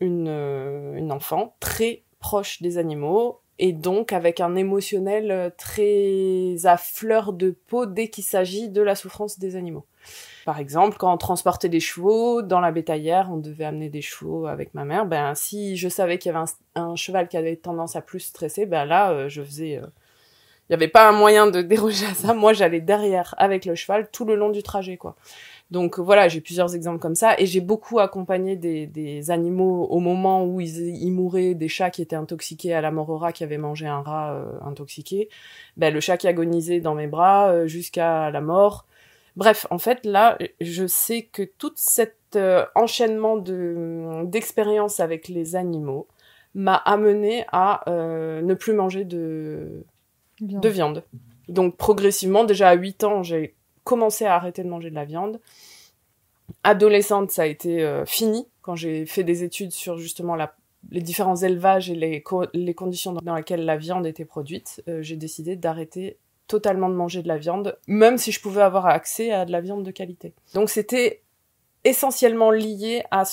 une enfant très proche des animaux et donc avec un émotionnel très à fleur de peau dès qu'il s'agit de la souffrance des animaux. Par exemple, quand on transportait des chevaux dans la bétaillère, on devait amener des chevaux avec ma mère. Si je savais qu'il y avait un cheval qui avait tendance à plus stresser, là, je faisais... Il n'y avait pas un moyen de déroger à ça. Moi, j'allais derrière avec le cheval tout le long du trajet, quoi. Donc voilà, j'ai plusieurs exemples comme ça. Et j'ai beaucoup accompagné des animaux au moment où ils mouraient, des chats qui étaient intoxiqués à la mort au rat, qui avaient mangé un rat intoxiqué. Le chat qui agonisait dans mes bras jusqu'à la mort. Bref, en fait, là, je sais que tout cet enchaînement d'expériences avec les animaux m'a amené à ne plus manger de viande. Donc progressivement, déjà à 8 ans, j'ai commencé à arrêter de manger de la viande. Adolescente, ça a été fini quand j'ai fait des études sur justement les différents élevages et les conditions dans lesquelles la viande était produite. J'ai décidé d'arrêter totalement de manger de la viande, même si je pouvais avoir accès à de la viande de qualité. Donc c'était essentiellement lié à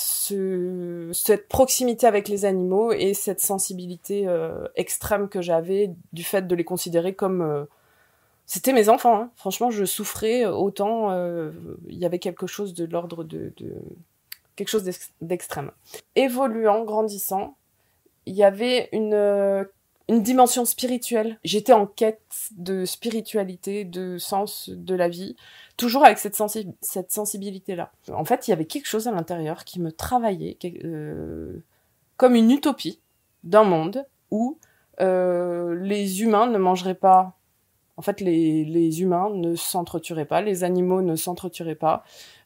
cette proximité avec les animaux et cette sensibilité extrême que j'avais du fait de les considérer comme... C'était mes enfants, hein. Franchement, je souffrais autant. Il y avait quelque chose de l'ordre de quelque chose d'extrême. Évoluant, grandissant, il y avait une dimension spirituelle. J'étais en quête de spiritualité, de sens de la vie, toujours avec cette sensibilité-là. En fait, il y avait quelque chose à l'intérieur qui me travaillait, comme une utopie d'un monde où les humains ne mangeraient pas. En fait, les humains ne s'entretueraient pas, les animaux ne s'entretueraient pas,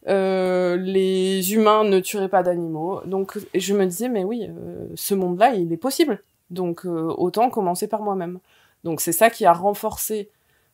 les humains ne tueraient pas d'animaux. Donc, je me disais, mais oui, ce monde-là, il est possible. Donc, autant commencer par moi-même. Donc, c'est ça qui a renforcé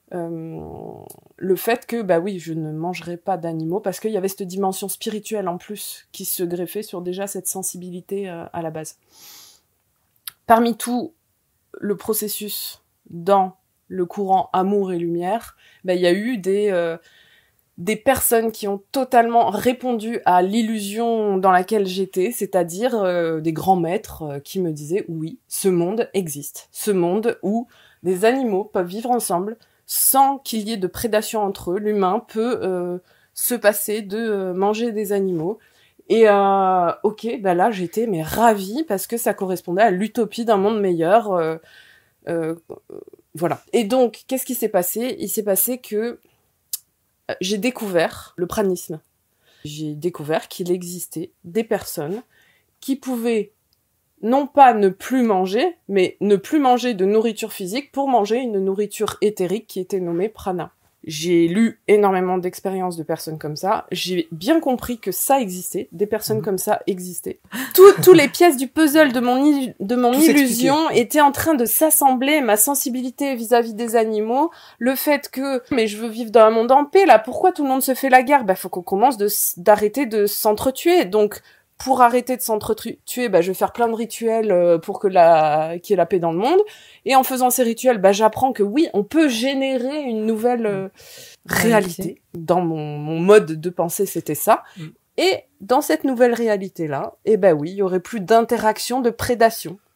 le fait que, oui, je ne mangerais pas d'animaux, parce qu'il y avait cette dimension spirituelle en plus qui se greffait sur déjà cette sensibilité à la base. Parmi tout le processus dans le courant amour et lumière, il y a eu des personnes qui ont totalement répondu à l'illusion dans laquelle j'étais, c'est-à-dire des grands maîtres qui me disaient oui, ce monde existe, ce monde où des animaux peuvent vivre ensemble sans qu'il y ait de prédation entre eux. L'humain peut se passer de manger des animaux. Et ok, là j'étais ravie parce que ça correspondait à l'utopie d'un monde meilleur. Voilà. Et donc, qu'est-ce qui s'est passé ? Il s'est passé que j'ai découvert le pranisme. J'ai découvert qu'il existait des personnes qui pouvaient non pas ne plus manger, mais ne plus manger de nourriture physique pour manger une nourriture éthérique qui était nommée prana. J'ai lu énormément d'expériences de personnes comme ça. J'ai bien compris que ça existait, des personnes comme ça existaient. Tous les pièces du puzzle de mon illusion étaient en train de s'assembler. Ma sensibilité vis-à-vis des animaux, le fait que mais je veux vivre dans un monde en paix là. Pourquoi tout le monde se fait la guerre ? Faut qu'on commence d'arrêter de s'entretuer. Donc pour arrêter de s'entretuer, je vais faire plein de rituels pour qu'il y ait la paix dans le monde. Et en faisant ces rituels, j'apprends que oui, on peut générer une nouvelle réalité. Dans mon mode de pensée, c'était ça. Et dans cette nouvelle réalité-là, oui, il y aurait plus d'interaction, de prédation.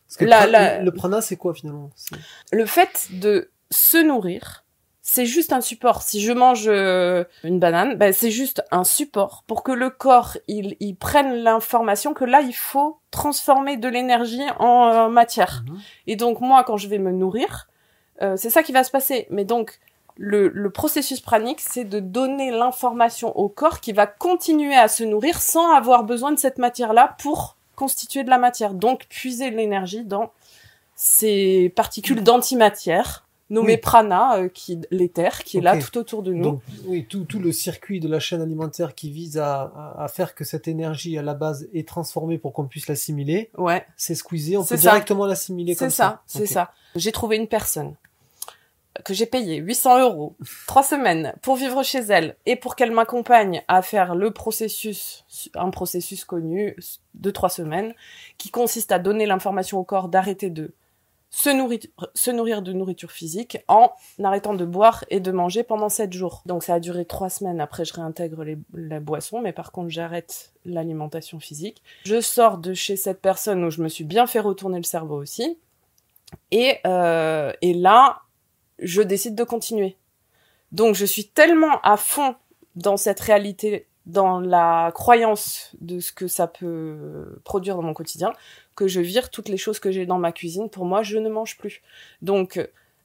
Parce que le prana, c'est quoi finalement? Le fait de se nourrir, c'est juste un support. Si je mange une banane, ben, c'est juste un support pour que le corps il prenne l'information que là, il faut transformer de l'énergie en matière. Et donc, moi, quand je vais me nourrir, c'est ça qui va se passer. Mais donc, le processus pranique, c'est de donner l'information au corps qui va continuer à se nourrir sans avoir besoin de cette matière-là pour constituer de la matière. Donc, puiser l'énergie dans ces particules d'antimatière nommé prana, l'éther, qui est là tout autour de nous. Donc, oui, tout le circuit de la chaîne alimentaire qui vise à faire que cette énergie à la base est transformée pour qu'on puisse l'assimiler. Ouais. C'est squeezé, on peut directement l'assimiler comme ça. C'est ça. J'ai trouvé une personne que j'ai payé 800 €, 3 semaines, pour vivre chez elle et pour qu'elle m'accompagne à faire un processus connu de 3 semaines, qui consiste à donner l'information au corps d'arrêter de se nourrir de nourriture physique en arrêtant de boire et de manger pendant 7 jours. Donc ça a duré 3 semaines, après je réintègre la boisson, mais par contre j'arrête l'alimentation physique. Je sors de chez cette personne où je me suis bien fait retourner le cerveau aussi, et là, je décide de continuer. Donc je suis tellement à fond dans cette réalité, dans la croyance de ce que ça peut produire dans mon quotidien, que je vire toutes les choses que j'ai dans ma cuisine. Pour moi, je ne mange plus. Donc,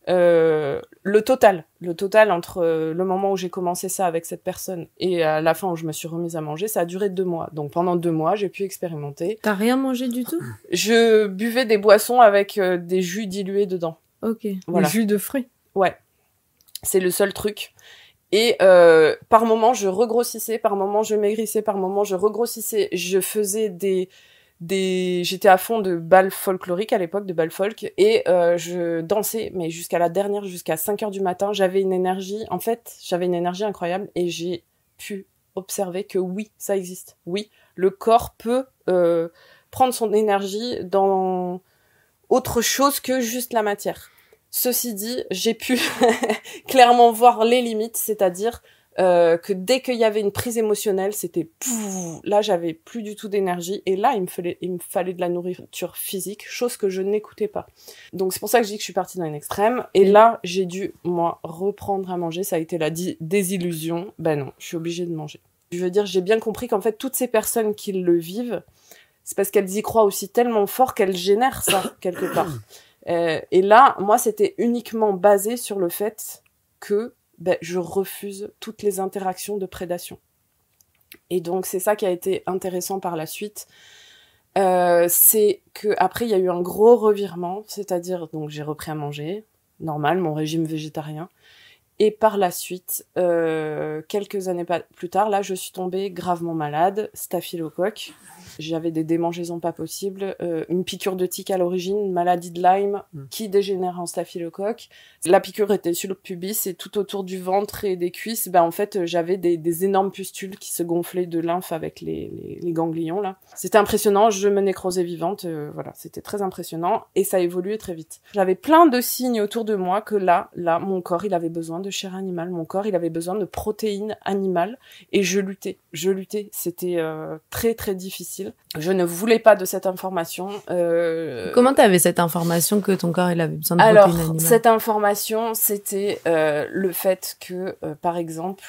le total entre le moment où j'ai commencé ça avec cette personne et à la fin où je me suis remise à manger, ça a duré 2 mois. Donc, pendant 2 mois, j'ai pu expérimenter. T'as rien mangé du tout? Je buvais des boissons avec des jus dilués dedans. Ok. Voilà. Des jus de fruits? Ouais. C'est le seul truc. Et par moment, je regrossissais, par moment, je maigrissais, par moment, je regrossissais. Je faisais j'étais à fond de balles folkloriques à l'époque, de balles folk, et je dansais, mais jusqu'à 5 heures du matin, j'avais une énergie incroyable, et j'ai pu observer que oui, ça existe. Oui, le corps peut prendre son énergie dans autre chose que juste la matière. Ceci dit, j'ai pu clairement voir les limites, c'est-à-dire que dès qu'il y avait une prise émotionnelle, c'était là j'avais plus du tout d'énergie, et là il me fallait de la nourriture physique, chose que je n'écoutais pas. Donc c'est pour ça que je dis que je suis partie dans un extrême, et là j'ai dû moi reprendre à manger. Ça a été la désillusion. Ben non, je suis obligée de manger. Je veux dire, j'ai bien compris qu'en fait toutes ces personnes qui le vivent, c'est parce qu'elles y croient aussi tellement fort qu'elles génèrent ça quelque part. Et là, moi, c'était uniquement basé sur le fait que je refuse toutes les interactions de prédation. Et donc, c'est ça qui a été intéressant par la suite. C'est que après, il y a eu un gros revirement, c'est-à-dire, donc, j'ai repris à manger, normal, mon régime végétarien. Et par la suite, quelques années plus tard, là, je suis tombée gravement malade, staphylocoque. J'avais des démangeaisons pas possibles, une piqûre de tique à l'origine, une maladie de Lyme qui dégénère en staphylocoque. La piqûre était sur le pubis et tout autour du ventre et des cuisses. En fait, j'avais des énormes pustules qui se gonflaient de lymphe avec les ganglions, là. C'était impressionnant, je me nécrosais vivante, voilà, c'était très impressionnant, et ça évoluait très vite. J'avais plein de signes autour de moi que là, mon corps, il avait besoin de chair animale, mon corps, il avait besoin de protéines animales, et je luttais. C'était très très difficile. Je ne voulais pas de cette information. Comment t'avais cette information que ton corps il avait besoin de protéines animales? Alors, cette information, c'était le fait que, par exemple,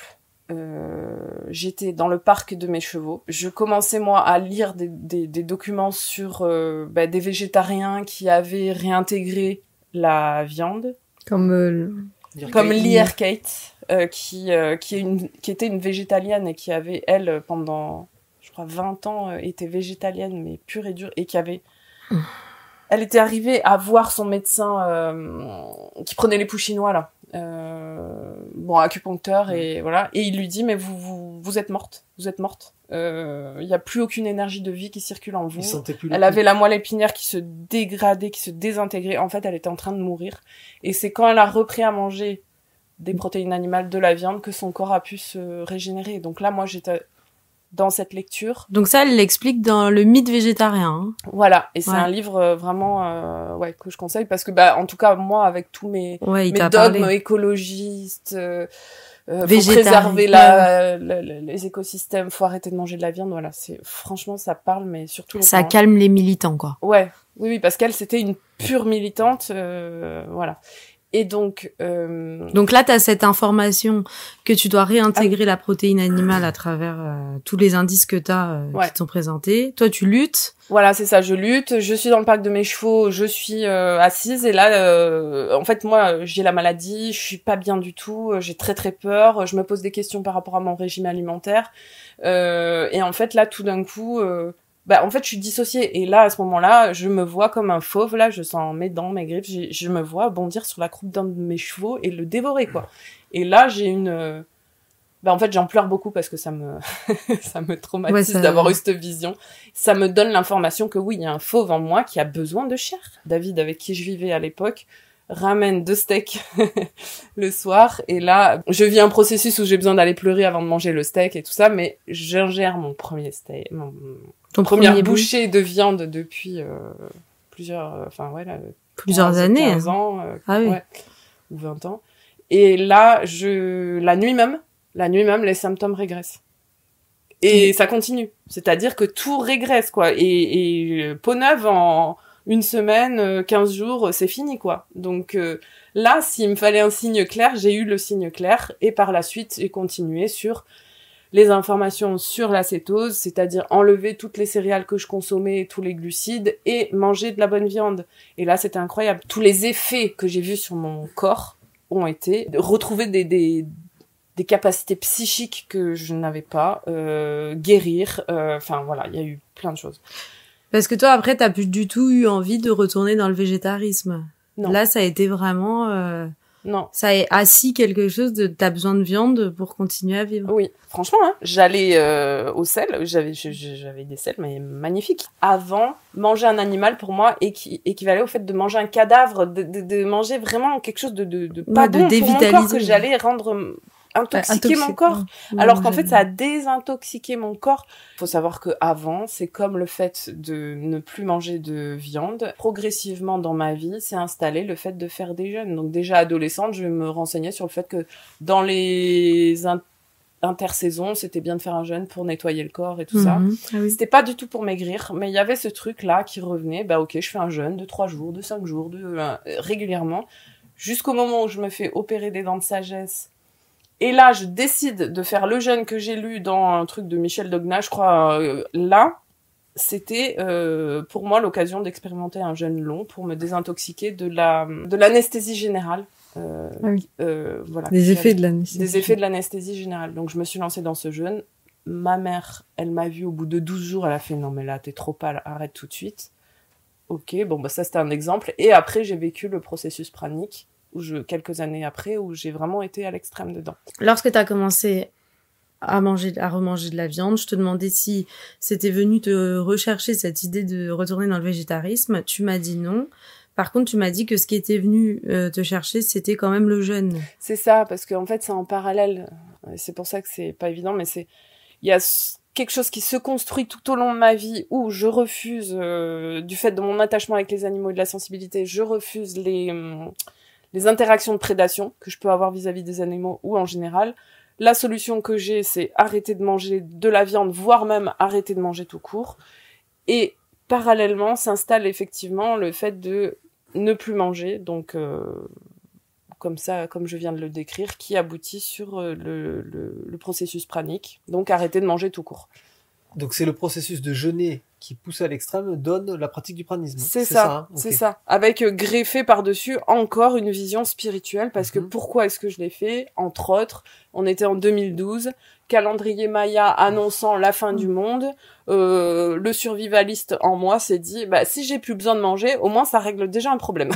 j'étais dans le parc de mes chevaux. Je commençais, moi, à lire des documents sur des végétariens qui avaient réintégré la viande. Comme Lear Kate, qui était une végétalienne et qui avait, elle, pendant, je crois, 20 ans, été végétalienne, mais pure et dure, et qui avait... Elle était arrivée à voir son médecin qui prenait les poux chinois, là. Acupuncteur, et voilà. Et il lui dit, mais vous êtes morte. Vous êtes morte. Il n'y a plus aucune énergie de vie qui circule en vous. Elle avait la moelle épinière qui se dégradait, qui se désintégrait. En fait, elle était en train de mourir. Et c'est quand elle a repris à manger des protéines animales, de la viande, que son corps a pu se régénérer. Donc là, moi, j'étais dans cette lecture. Donc ça, elle l'explique dans le mythe végétarien. Hein. Voilà, et c'est un livre vraiment que je conseille, parce que en tout cas, moi, avec tous mes dogmes écologistes, faut Végétarien. préserver les écosystèmes, faut arrêter de manger de la viande. Voilà, franchement, ça parle, mais surtout Ça calme les militants, quoi. Ouais, oui, parce qu'elle, c'était une pure militante, voilà. Et donc là, tu as cette information que tu dois réintégrer la protéine animale à travers tous les indices que tu as qui te sont présentés. Toi, tu luttes. Voilà, c'est ça, je lutte. Je suis dans le parc de mes chevaux, je suis assise. Et là, en fait, moi, j'ai la maladie, je suis pas bien du tout, j'ai très très peur. Je me pose des questions par rapport à mon régime alimentaire. Et en fait, là, tout d'un coup... en fait, je suis dissociée. Et là, à ce moment-là, je me vois comme un fauve. Là, je sens mes dents, mes griffes. Je me vois bondir sur la croupe d'un de mes chevaux et le dévorer, quoi. Et là, j'ai une... en fait, j'en pleure beaucoup parce que ça me ça me traumatise d'avoir eu cette vision. Ça me donne l'information que oui, il y a un fauve en moi qui a besoin de chair. David, avec qui je vivais à l'époque, ramène 2 steaks le soir. Et là, je vis un processus où j'ai besoin d'aller pleurer avant de manger le steak et tout ça. Mais j'ingère mon premier steak... Ton première bouchée de viande depuis plusieurs années. 15 ans, oui. Ouais, ou 20 ans. Et là, la nuit même, les symptômes régressent. Et ça continue. C'est-à-dire que tout régresse, quoi. Et peau neuve en une semaine, 15 jours, c'est fini, quoi. Donc là, s'il me fallait un signe clair, j'ai eu le signe clair. Et par la suite, j'ai continué sur les informations sur la cétose, c'est-à-dire enlever toutes les céréales que je consommais, tous les glucides, et manger de la bonne viande. Et là, c'était incroyable. Tous les effets que j'ai vus sur mon corps ont été de retrouver des capacités psychiques que je n'avais pas, guérir, voilà, il y a eu plein de choses. Parce que toi, après, t'as plus du tout eu envie de retourner dans le végétarisme. Non. Là, ça a été vraiment... Non. Ça a assis quelque chose de t'as besoin de viande pour continuer à vivre. Oui, franchement, hein, j'allais au sel, j'avais des sels mais magnifiques. Avant, manger un animal pour moi équivalait au fait de manger un cadavre, de manger vraiment quelque chose de pas bon pour mon corps, que j'allais rendre intoxiquer mon corps. Alors qu'en fait, ça a désintoxiqué mon corps. Faut savoir que avant, c'est comme le fait de ne plus manger de viande. Progressivement dans ma vie, s'est installé le fait de faire des jeûnes. Donc déjà adolescente, je me renseignais sur le fait que dans les intersaisons, c'était bien de faire un jeûne pour nettoyer le corps et tout ça. Ah oui. C'était pas du tout pour maigrir, mais il y avait ce truc-là qui revenait. Ok, je fais un jeûne de 3 jours, de 5 jours, régulièrement. Jusqu'au moment où je me fais opérer des dents de sagesse. Et là, je décide de faire le jeûne que j'ai lu dans un truc de Michel Dogna, je crois. Là, c'était pour moi l'occasion d'expérimenter un jeûne long pour me désintoxiquer de l'anesthésie générale. Voilà. Des effets de l'anesthésie. Des effets de l'anesthésie générale. Donc, je me suis lancée dans ce jeûne. Ma mère, elle m'a vue au bout de 12 jours. Elle a fait « Non, mais là, t'es trop pâle, arrête tout de suite. » Ok, ça, c'était un exemple. Et après, j'ai vécu le processus pranique. Quelques années après, où j'ai vraiment été à l'extrême dedans. Lorsque tu as commencé à remanger de la viande, je te demandais si c'était venu te rechercher cette idée de retourner dans le végétarisme. Tu m'as dit non. Par contre, tu m'as dit que ce qui était venu te chercher, c'était quand même le jeûne. C'est ça, parce qu'en fait, c'est en parallèle. C'est pour ça que c'est pas évident, mais il y a quelque chose qui se construit tout au long de ma vie où je refuse, du fait de mon attachement avec les animaux et de la sensibilité, je refuse les interactions de prédation que je peux avoir vis-à-vis des animaux ou en général. La solution que j'ai, c'est arrêter de manger de la viande, voire même arrêter de manger tout court. Et parallèlement, s'installe effectivement le fait de ne plus manger, donc comme ça, comme je viens de le décrire, qui aboutit sur le processus pranique, donc arrêter de manger tout court. Donc c'est le processus de jeûner qui, poussé à l'extrême, donne la pratique du pranisme. C'est ça, hein, c'est ça. Avec greffé par-dessus encore une vision spirituelle, parce que pourquoi est-ce que je l'ai fait ? Entre autres, on était en 2012, calendrier Maya annonçant la fin du monde, le survivaliste en moi s'est dit, si j'ai plus besoin de manger, au moins ça règle déjà un problème.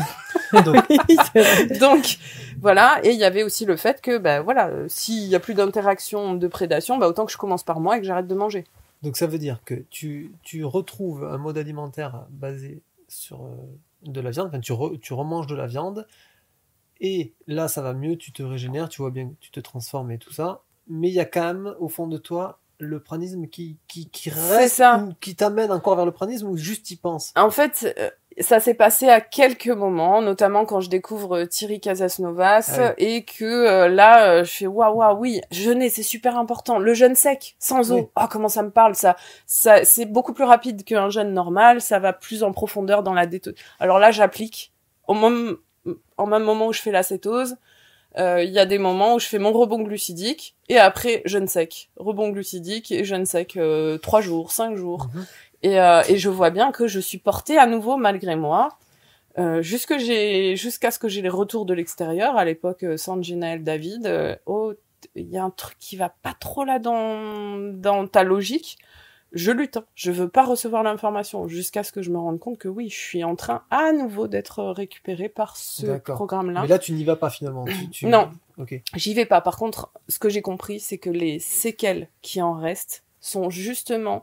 Donc, voilà, et il y avait aussi le fait que, s'il y a plus d'interaction de prédation, autant que je commence par moi et que j'arrête de manger. Donc ça veut dire que tu retrouves un mode alimentaire basé sur de la viande, tu remanges de la viande, et là ça va mieux, tu te régénères, tu vois bien que tu te transformes et tout ça, mais il y a quand même au fond de toi le pranisme qui reste, ou qui t'amène encore vers le pranisme, ou juste y penses. En fait, Ça s'est passé à quelques moments, notamment quand je découvre Thierry Casasnovas et que je fais waouh, oui, jeûner, c'est super important. Le jeûne sec, sans eau. Oh, comment ça me parle, ça c'est beaucoup plus rapide qu'un jeûne normal, ça va plus en profondeur dans la détox. Alors là, j'applique au même moment où je fais la cétose. Il y a des moments où je fais mon rebond glucidique et après jeûne sec, rebond glucidique et jeûne sec 3 jours, 5 jours. Et je vois bien que je suis portée à nouveau malgré moi, jusqu'à ce que j'ai les retours de l'extérieur. À l'époque, Sandy Naël David, il y a un truc qui va pas trop là dans ta logique. Je lutte, je veux pas recevoir l'information jusqu'à ce que je me rende compte que oui, je suis en train à nouveau d'être récupérée par ce programme-là. Mais là, tu n'y vas pas finalement. Non, okay. J'y vais pas. Par contre, ce que j'ai compris, c'est que les séquelles qui en restent sont justement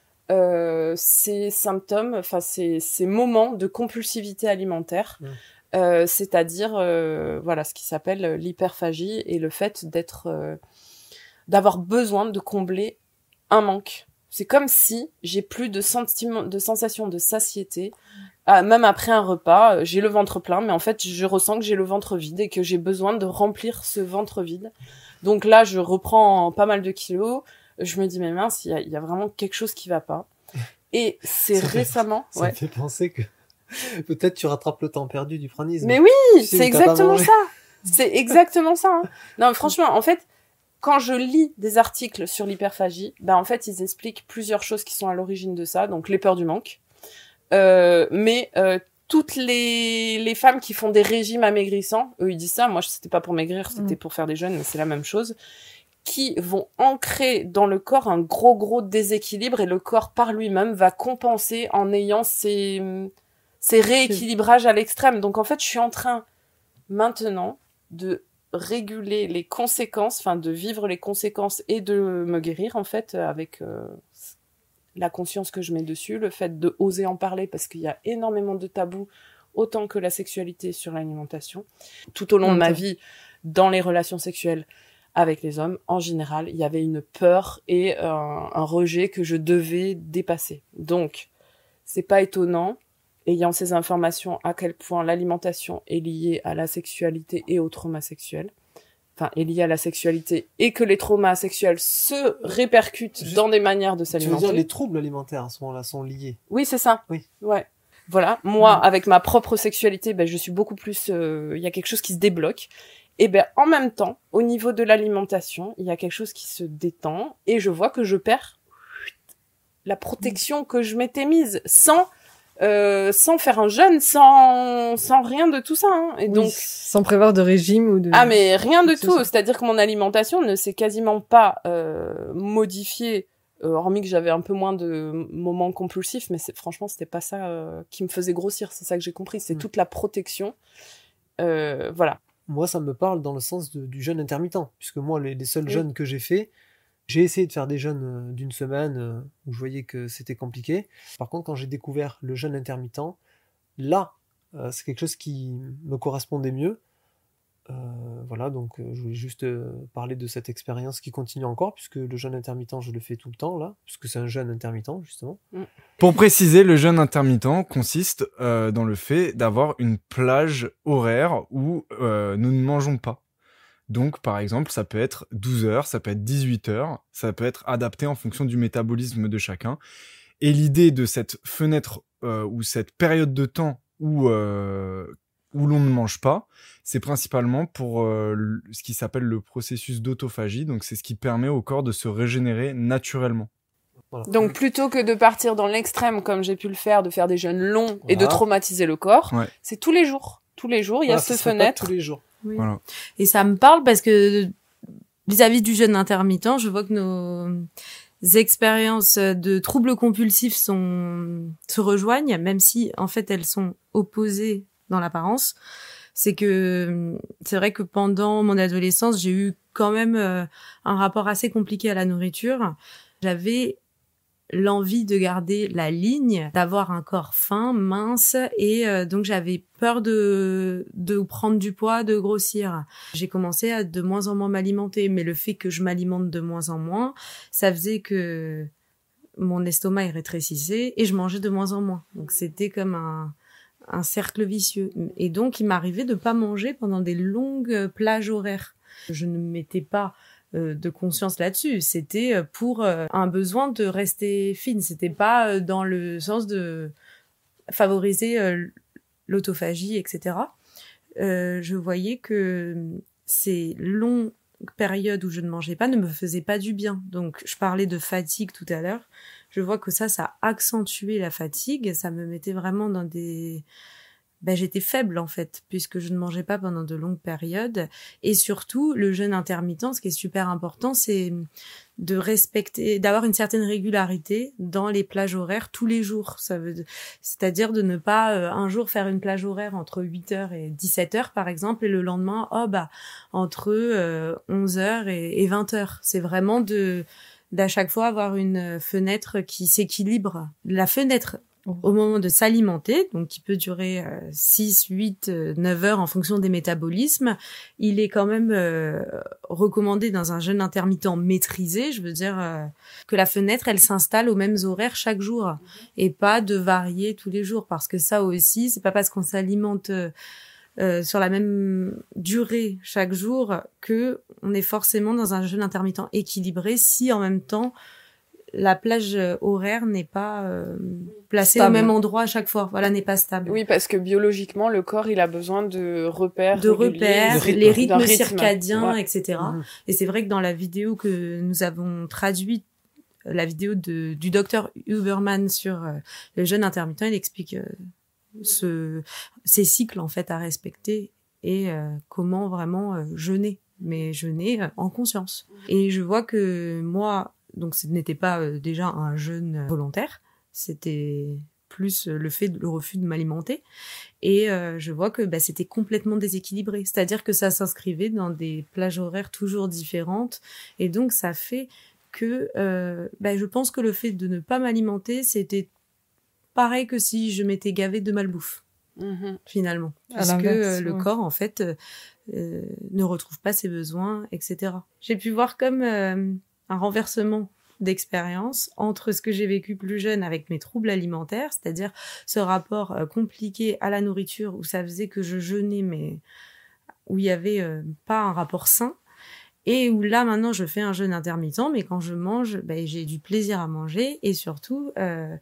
ces symptômes, enfin ces moments de compulsivité alimentaire, c'est-à-dire voilà ce qui s'appelle l'hyperphagie et le fait d'avoir besoin de combler un manque. C'est comme si j'ai plus de sensation de satiété, même après un repas, j'ai le ventre plein, mais en fait je ressens que j'ai le ventre vide et que j'ai besoin de remplir ce ventre vide. Donc là, je reprends pas mal de kilos. Je me dis, mais mince, il y a vraiment quelque chose qui va pas. Et c'est récemment... Ça me fait penser que peut-être tu rattrapes le temps perdu du pranisme. Mais oui, c'est exactement ça. C'est exactement ça. Hein. Non, franchement, en fait, quand je lis des articles sur l'hyperphagie, en fait, ils expliquent plusieurs choses qui sont à l'origine de ça. Donc, les peurs du manque. Mais toutes les femmes qui font des régimes amaigrissants, eux, ils disent ça. Moi, c'était pas pour maigrir, c'était pour faire des jeûnes, mais c'est la même chose. Qui vont ancrer dans le corps un gros déséquilibre et le corps par lui-même va compenser en ayant ces rééquilibrages à l'extrême. Donc en fait, je suis en train maintenant de réguler les conséquences, enfin de vivre les conséquences et de me guérir en fait avec la conscience que je mets dessus, le fait de oser en parler parce qu'il y a énormément de tabous autant que la sexualité sur l'alimentation. Tout au long de ma vie, dans les relations sexuelles, avec les hommes, en général, il y avait une peur et un rejet que je devais dépasser. Donc, c'est pas étonnant, ayant ces informations, à quel point l'alimentation est liée à la sexualité et aux traumas sexuels. Enfin, est liée à la sexualité et que les traumas sexuels se répercutent dans des manières de s'alimenter. Tu veux dire les troubles alimentaires à ce moment-là sont liés? Oui, c'est ça. Oui. Ouais. Voilà. Moi, avec ma propre sexualité, je suis beaucoup plus... Il y a quelque chose qui se débloque. Et en même temps, au niveau de l'alimentation, il y a quelque chose qui se détend et je vois que je perds la protection que je m'étais mise sans faire un jeûne, sans rien de tout ça. Hein. Et donc sans prévoir de régime ou de... Ah mais rien de tout. C'est-à-dire que mon alimentation ne s'est quasiment pas modifiée, hormis que j'avais un peu moins de moments compulsifs, mais franchement c'était pas ça qui me faisait grossir. C'est ça que j'ai compris. C'est toute la protection. Voilà. Moi, ça me parle dans le sens du jeûne intermittent, puisque moi, les seuls jeûnes que j'ai faits, j'ai essayé de faire des jeûnes d'une semaine où je voyais que c'était compliqué. Par contre, quand j'ai découvert le jeûne intermittent, là, c'est quelque chose qui me correspondait mieux. Voilà, donc je voulais juste parler de cette expérience qui continue encore, puisque le jeûne intermittent, je le fais tout le temps, là, puisque c'est un jeûne intermittent, justement. Pour préciser, le jeûne intermittent consiste dans le fait d'avoir une plage horaire où nous ne mangeons pas. Donc, par exemple, ça peut être 12 heures, ça peut être 18 heures, ça peut être adapté en fonction du métabolisme de chacun. Et l'idée de cette fenêtre ou cette période de temps où l'on ne mange pas, c'est principalement pour ce qui s'appelle le processus d'autophagie. Donc, c'est ce qui permet au corps de se régénérer naturellement. Voilà. Donc, plutôt que de partir dans l'extrême, comme j'ai pu le faire, de faire des jeûnes longs et de traumatiser le corps, c'est tous les jours. Tous les jours, il y a cette fenêtre. Tous les jours. Oui. Voilà. Et ça me parle parce que vis-à-vis du jeûne intermittent, je vois que nos expériences de troubles compulsifs se rejoignent, même si en fait elles sont opposées dans l'apparence. C'est vrai que pendant mon adolescence, j'ai eu quand même un rapport assez compliqué à la nourriture. J'avais l'envie de garder la ligne, d'avoir un corps fin, mince, et donc j'avais peur de prendre du poids, de grossir. J'ai commencé à de moins en moins m'alimenter, mais le fait que je m'alimente de moins en moins, ça faisait que mon estomac rétrécissait et je mangeais de moins en moins. Donc c'était comme un cercle vicieux. Et donc, il m'arrivait de pas manger pendant des longues plages horaires. Je ne mettais pas de conscience là-dessus. C'était pour un besoin de rester fine. C'était pas dans le sens de favoriser l'autophagie, etc. Je voyais que ces longues périodes où je ne mangeais pas ne me faisaient pas du bien. Donc, je parlais de fatigue tout à l'heure. Je vois que ça accentuait la fatigue. Ça me mettait vraiment dans des... j'étais faible, en fait, puisque je ne mangeais pas pendant de longues périodes. Et surtout, le jeûne intermittent, ce qui est super important, c'est de respecter, d'avoir une certaine régularité dans les plages horaires tous les jours. C'est-à-dire de ne pas un jour faire une plage horaire entre 8h et 17h, par exemple, et le lendemain, entre 11h et 20h. C'est vraiment d'à chaque fois avoir une fenêtre qui s'équilibre. La fenêtre au moment de s'alimenter, donc qui peut durer 6, 8, 9 heures en fonction des métabolismes, il est quand même recommandé dans un jeûne intermittent maîtrisé, je veux dire que la fenêtre, elle s'installe aux mêmes horaires chaque jour et pas de varier tous les jours, parce que ça aussi, c'est pas parce qu'on s'alimente sur la même durée chaque jour que on est forcément dans un jeûne intermittent équilibré si en même temps la plage horaire n'est pas placée stable. au même endroit à chaque fois. Voilà, n'est pas stable. Oui, parce que biologiquement, le corps, il a besoin de repères. Les rythmes circadiens, ouais. etc. Et c'est vrai que dans la vidéo que nous avons traduite, la vidéo du docteur Huberman sur le jeûne intermittent, il explique ces cycles, en fait, à respecter et comment vraiment jeûner. Mais jeûner en conscience. Et je vois que moi, donc ce n'était pas déjà un jeûne volontaire, c'était plus le refus de m'alimenter. Et je vois que c'était complètement déséquilibré. C'est-à-dire que ça s'inscrivait dans des plages horaires toujours différentes. Et donc ça fait que je pense que le fait de ne pas m'alimenter, c'était pareil que si je m'étais gavée de malbouffe, finalement. Puisque le corps, en fait, ne retrouve pas ses besoins, etc. J'ai pu voir comme un renversement d'expérience entre ce que j'ai vécu plus jeune avec mes troubles alimentaires, c'est-à-dire ce rapport compliqué à la nourriture où ça faisait que je jeûnais, mais où il y avait pas un rapport sain, et où là maintenant je fais un jeûne intermittent, mais quand je mange, j'ai du plaisir à manger et surtout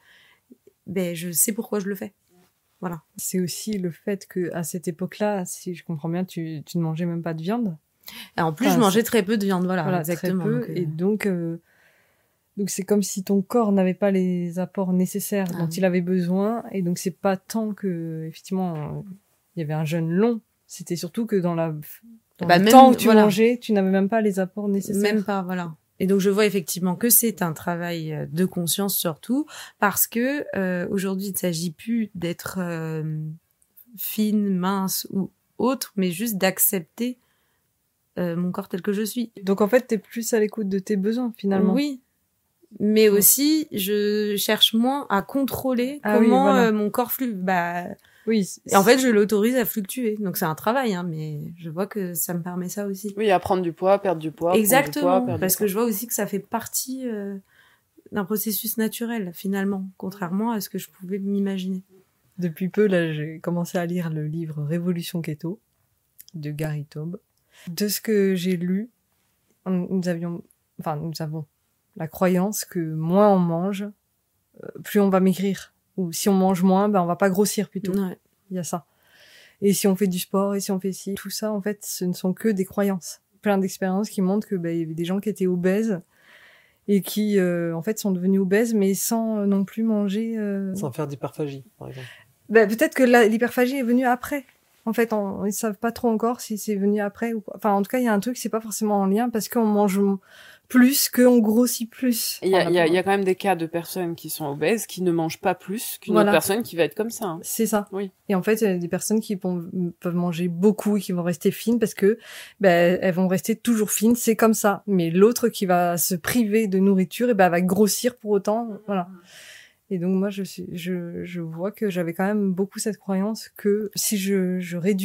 je sais pourquoi je le fais. Voilà. C'est aussi le fait que à cette époque-là, si je comprends bien, tu ne mangeais même pas de viande. Et en plus, je mangeais très peu de viande, voilà exactement. Très peu, et donc c'est comme si ton corps n'avait pas les apports nécessaires dont il avait besoin, et donc c'est pas tant que effectivement il y avait un jeûne long, c'était surtout que dans le temps que tu mangeais, tu n'avais même pas les apports nécessaires. Même pas, voilà. Et donc je vois effectivement que c'est un travail de conscience surtout, parce que aujourd'hui il ne s'agit plus d'être fine, mince ou autre, mais juste d'accepter mon corps tel que je suis. Donc en fait t'es plus à l'écoute de tes besoins finalement. Oui, mais aussi je cherche moins à contrôler comment mon corps flue. Oui. Et en fait, je l'autorise à fluctuer. Donc c'est un travail, mais je vois que ça me permet ça aussi. Oui, à prendre du poids, perdre du poids. Exactement, parce que je vois aussi que ça fait partie d'un processus naturel, finalement, contrairement à ce que je pouvais m'imaginer. Depuis peu, là, j'ai commencé à lire le livre Révolution Keto de Gary Taube. De ce que j'ai lu, nous avons la croyance que moins on mange, plus on va maigrir. Ou si on mange moins, on va pas grossir plutôt. Ouais. Il y a ça. Et si on fait du sport, et si on fait ci, tout ça, en fait, ce ne sont que des croyances. Plein d'expériences qui montrent que il y avait des gens qui étaient obèses et qui, en fait, sont devenus obèses, mais sans non plus manger... Sans faire d'hyperphagie, par exemple. Peut-être que l'hyperphagie est venue après. En fait, ils savent pas trop encore si c'est venu après ou pas. Enfin, en tout cas, il y a un truc, c'est pas forcément en lien parce qu'on mange plus, qu'on grossit plus. Il y a quand même des cas de personnes qui sont obèses, qui ne mangent pas plus qu'une autre personne qui va être comme ça. Hein. C'est ça. Oui. Et en fait, il y a des personnes qui peuvent manger beaucoup et qui vont rester fines parce que elles vont rester toujours fines, c'est comme ça. Mais l'autre qui va se priver de nourriture, elle va grossir pour autant. Voilà. Et donc moi, je vois que j'avais quand même beaucoup cette croyance que si je réduis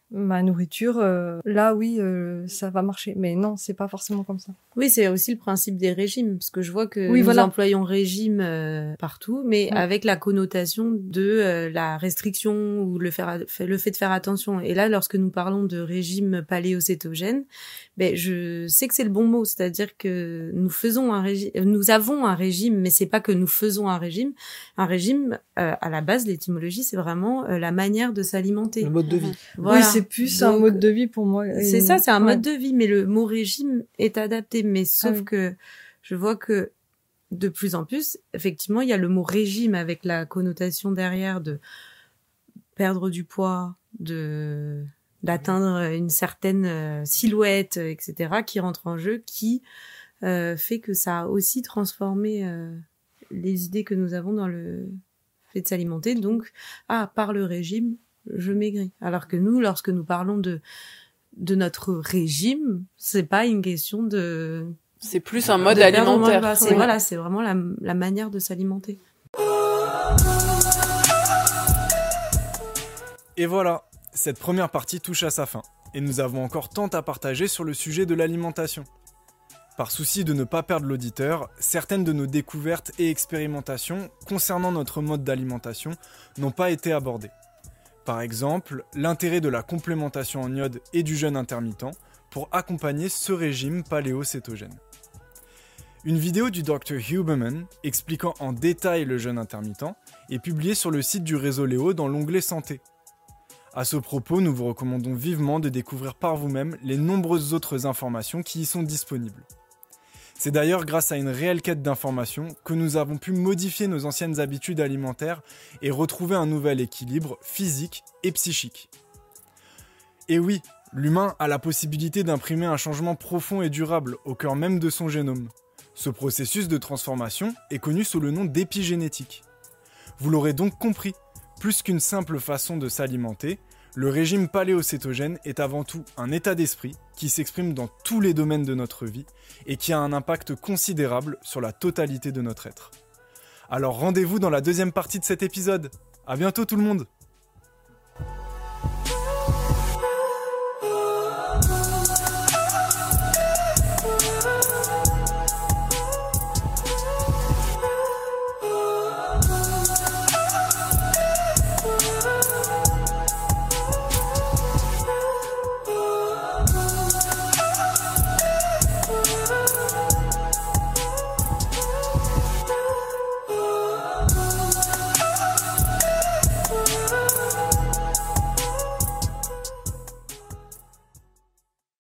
ma nourriture, là oui, ça va marcher. Mais non, c'est pas forcément comme ça. Oui, c'est aussi le principe des régimes, parce que je vois que Oui, nous voilà. employons régime partout, mais Ouais. avec la connotation de la restriction ou le fait de faire attention. Et là, lorsque nous parlons de régime paléocétogène, ben je sais que c'est le bon mot, c'est-à-dire que nous avons un régime, mais c'est pas que nous faisons un régime. Un régime, à la base, l'étymologie, c'est vraiment la manière de s'alimenter. Le mode de vie. Voilà. Oui, c'est plus un Donc, mode de vie pour moi. C'est ça, c'est un Ouais. mode de vie, mais le mot régime est adapté. Mais sauf oui. que je vois que de plus en plus, effectivement, il y a le mot régime avec la connotation derrière de perdre du poids, d'atteindre une certaine silhouette, etc., qui rentre en jeu, qui fait que ça a aussi transformé les idées que nous avons dans le fait de s'alimenter. Donc, par le régime, je maigris. Alors que nous, lorsque nous parlons de notre régime, c'est pas une question de C'est plus un mode de perdre ou alimentaire. pas. C'est Oui. voilà, c'est vraiment la manière de s'alimenter. Et voilà, cette première partie touche à sa fin, et nous avons encore tant à partager sur le sujet de l'alimentation. Par souci de ne pas perdre l'auditeur, certaines de nos découvertes et expérimentations concernant notre mode d'alimentation n'ont pas été abordées. Par exemple, l'intérêt de la complémentation en iode et du jeûne intermittent pour accompagner ce régime paléocétogène. Une vidéo du Dr Huberman expliquant en détail le jeûne intermittent est publiée sur le site du réseau Léo dans l'onglet Santé. À ce propos, nous vous recommandons vivement de découvrir par vous-même les nombreuses autres informations qui y sont disponibles. C'est d'ailleurs grâce à une réelle quête d'informations que nous avons pu modifier nos anciennes habitudes alimentaires et retrouver un nouvel équilibre physique et psychique. Et oui, l'humain a la possibilité d'imprimer un changement profond et durable au cœur même de son génome. Ce processus de transformation est connu sous le nom d'épigénétique. Vous l'aurez donc compris, plus qu'une simple façon de s'alimenter, le régime paléocétogène est avant tout un état d'esprit qui s'exprime dans tous les domaines de notre vie et qui a un impact considérable sur la totalité de notre être. Alors rendez-vous dans la deuxième partie de cet épisode. À bientôt tout le monde!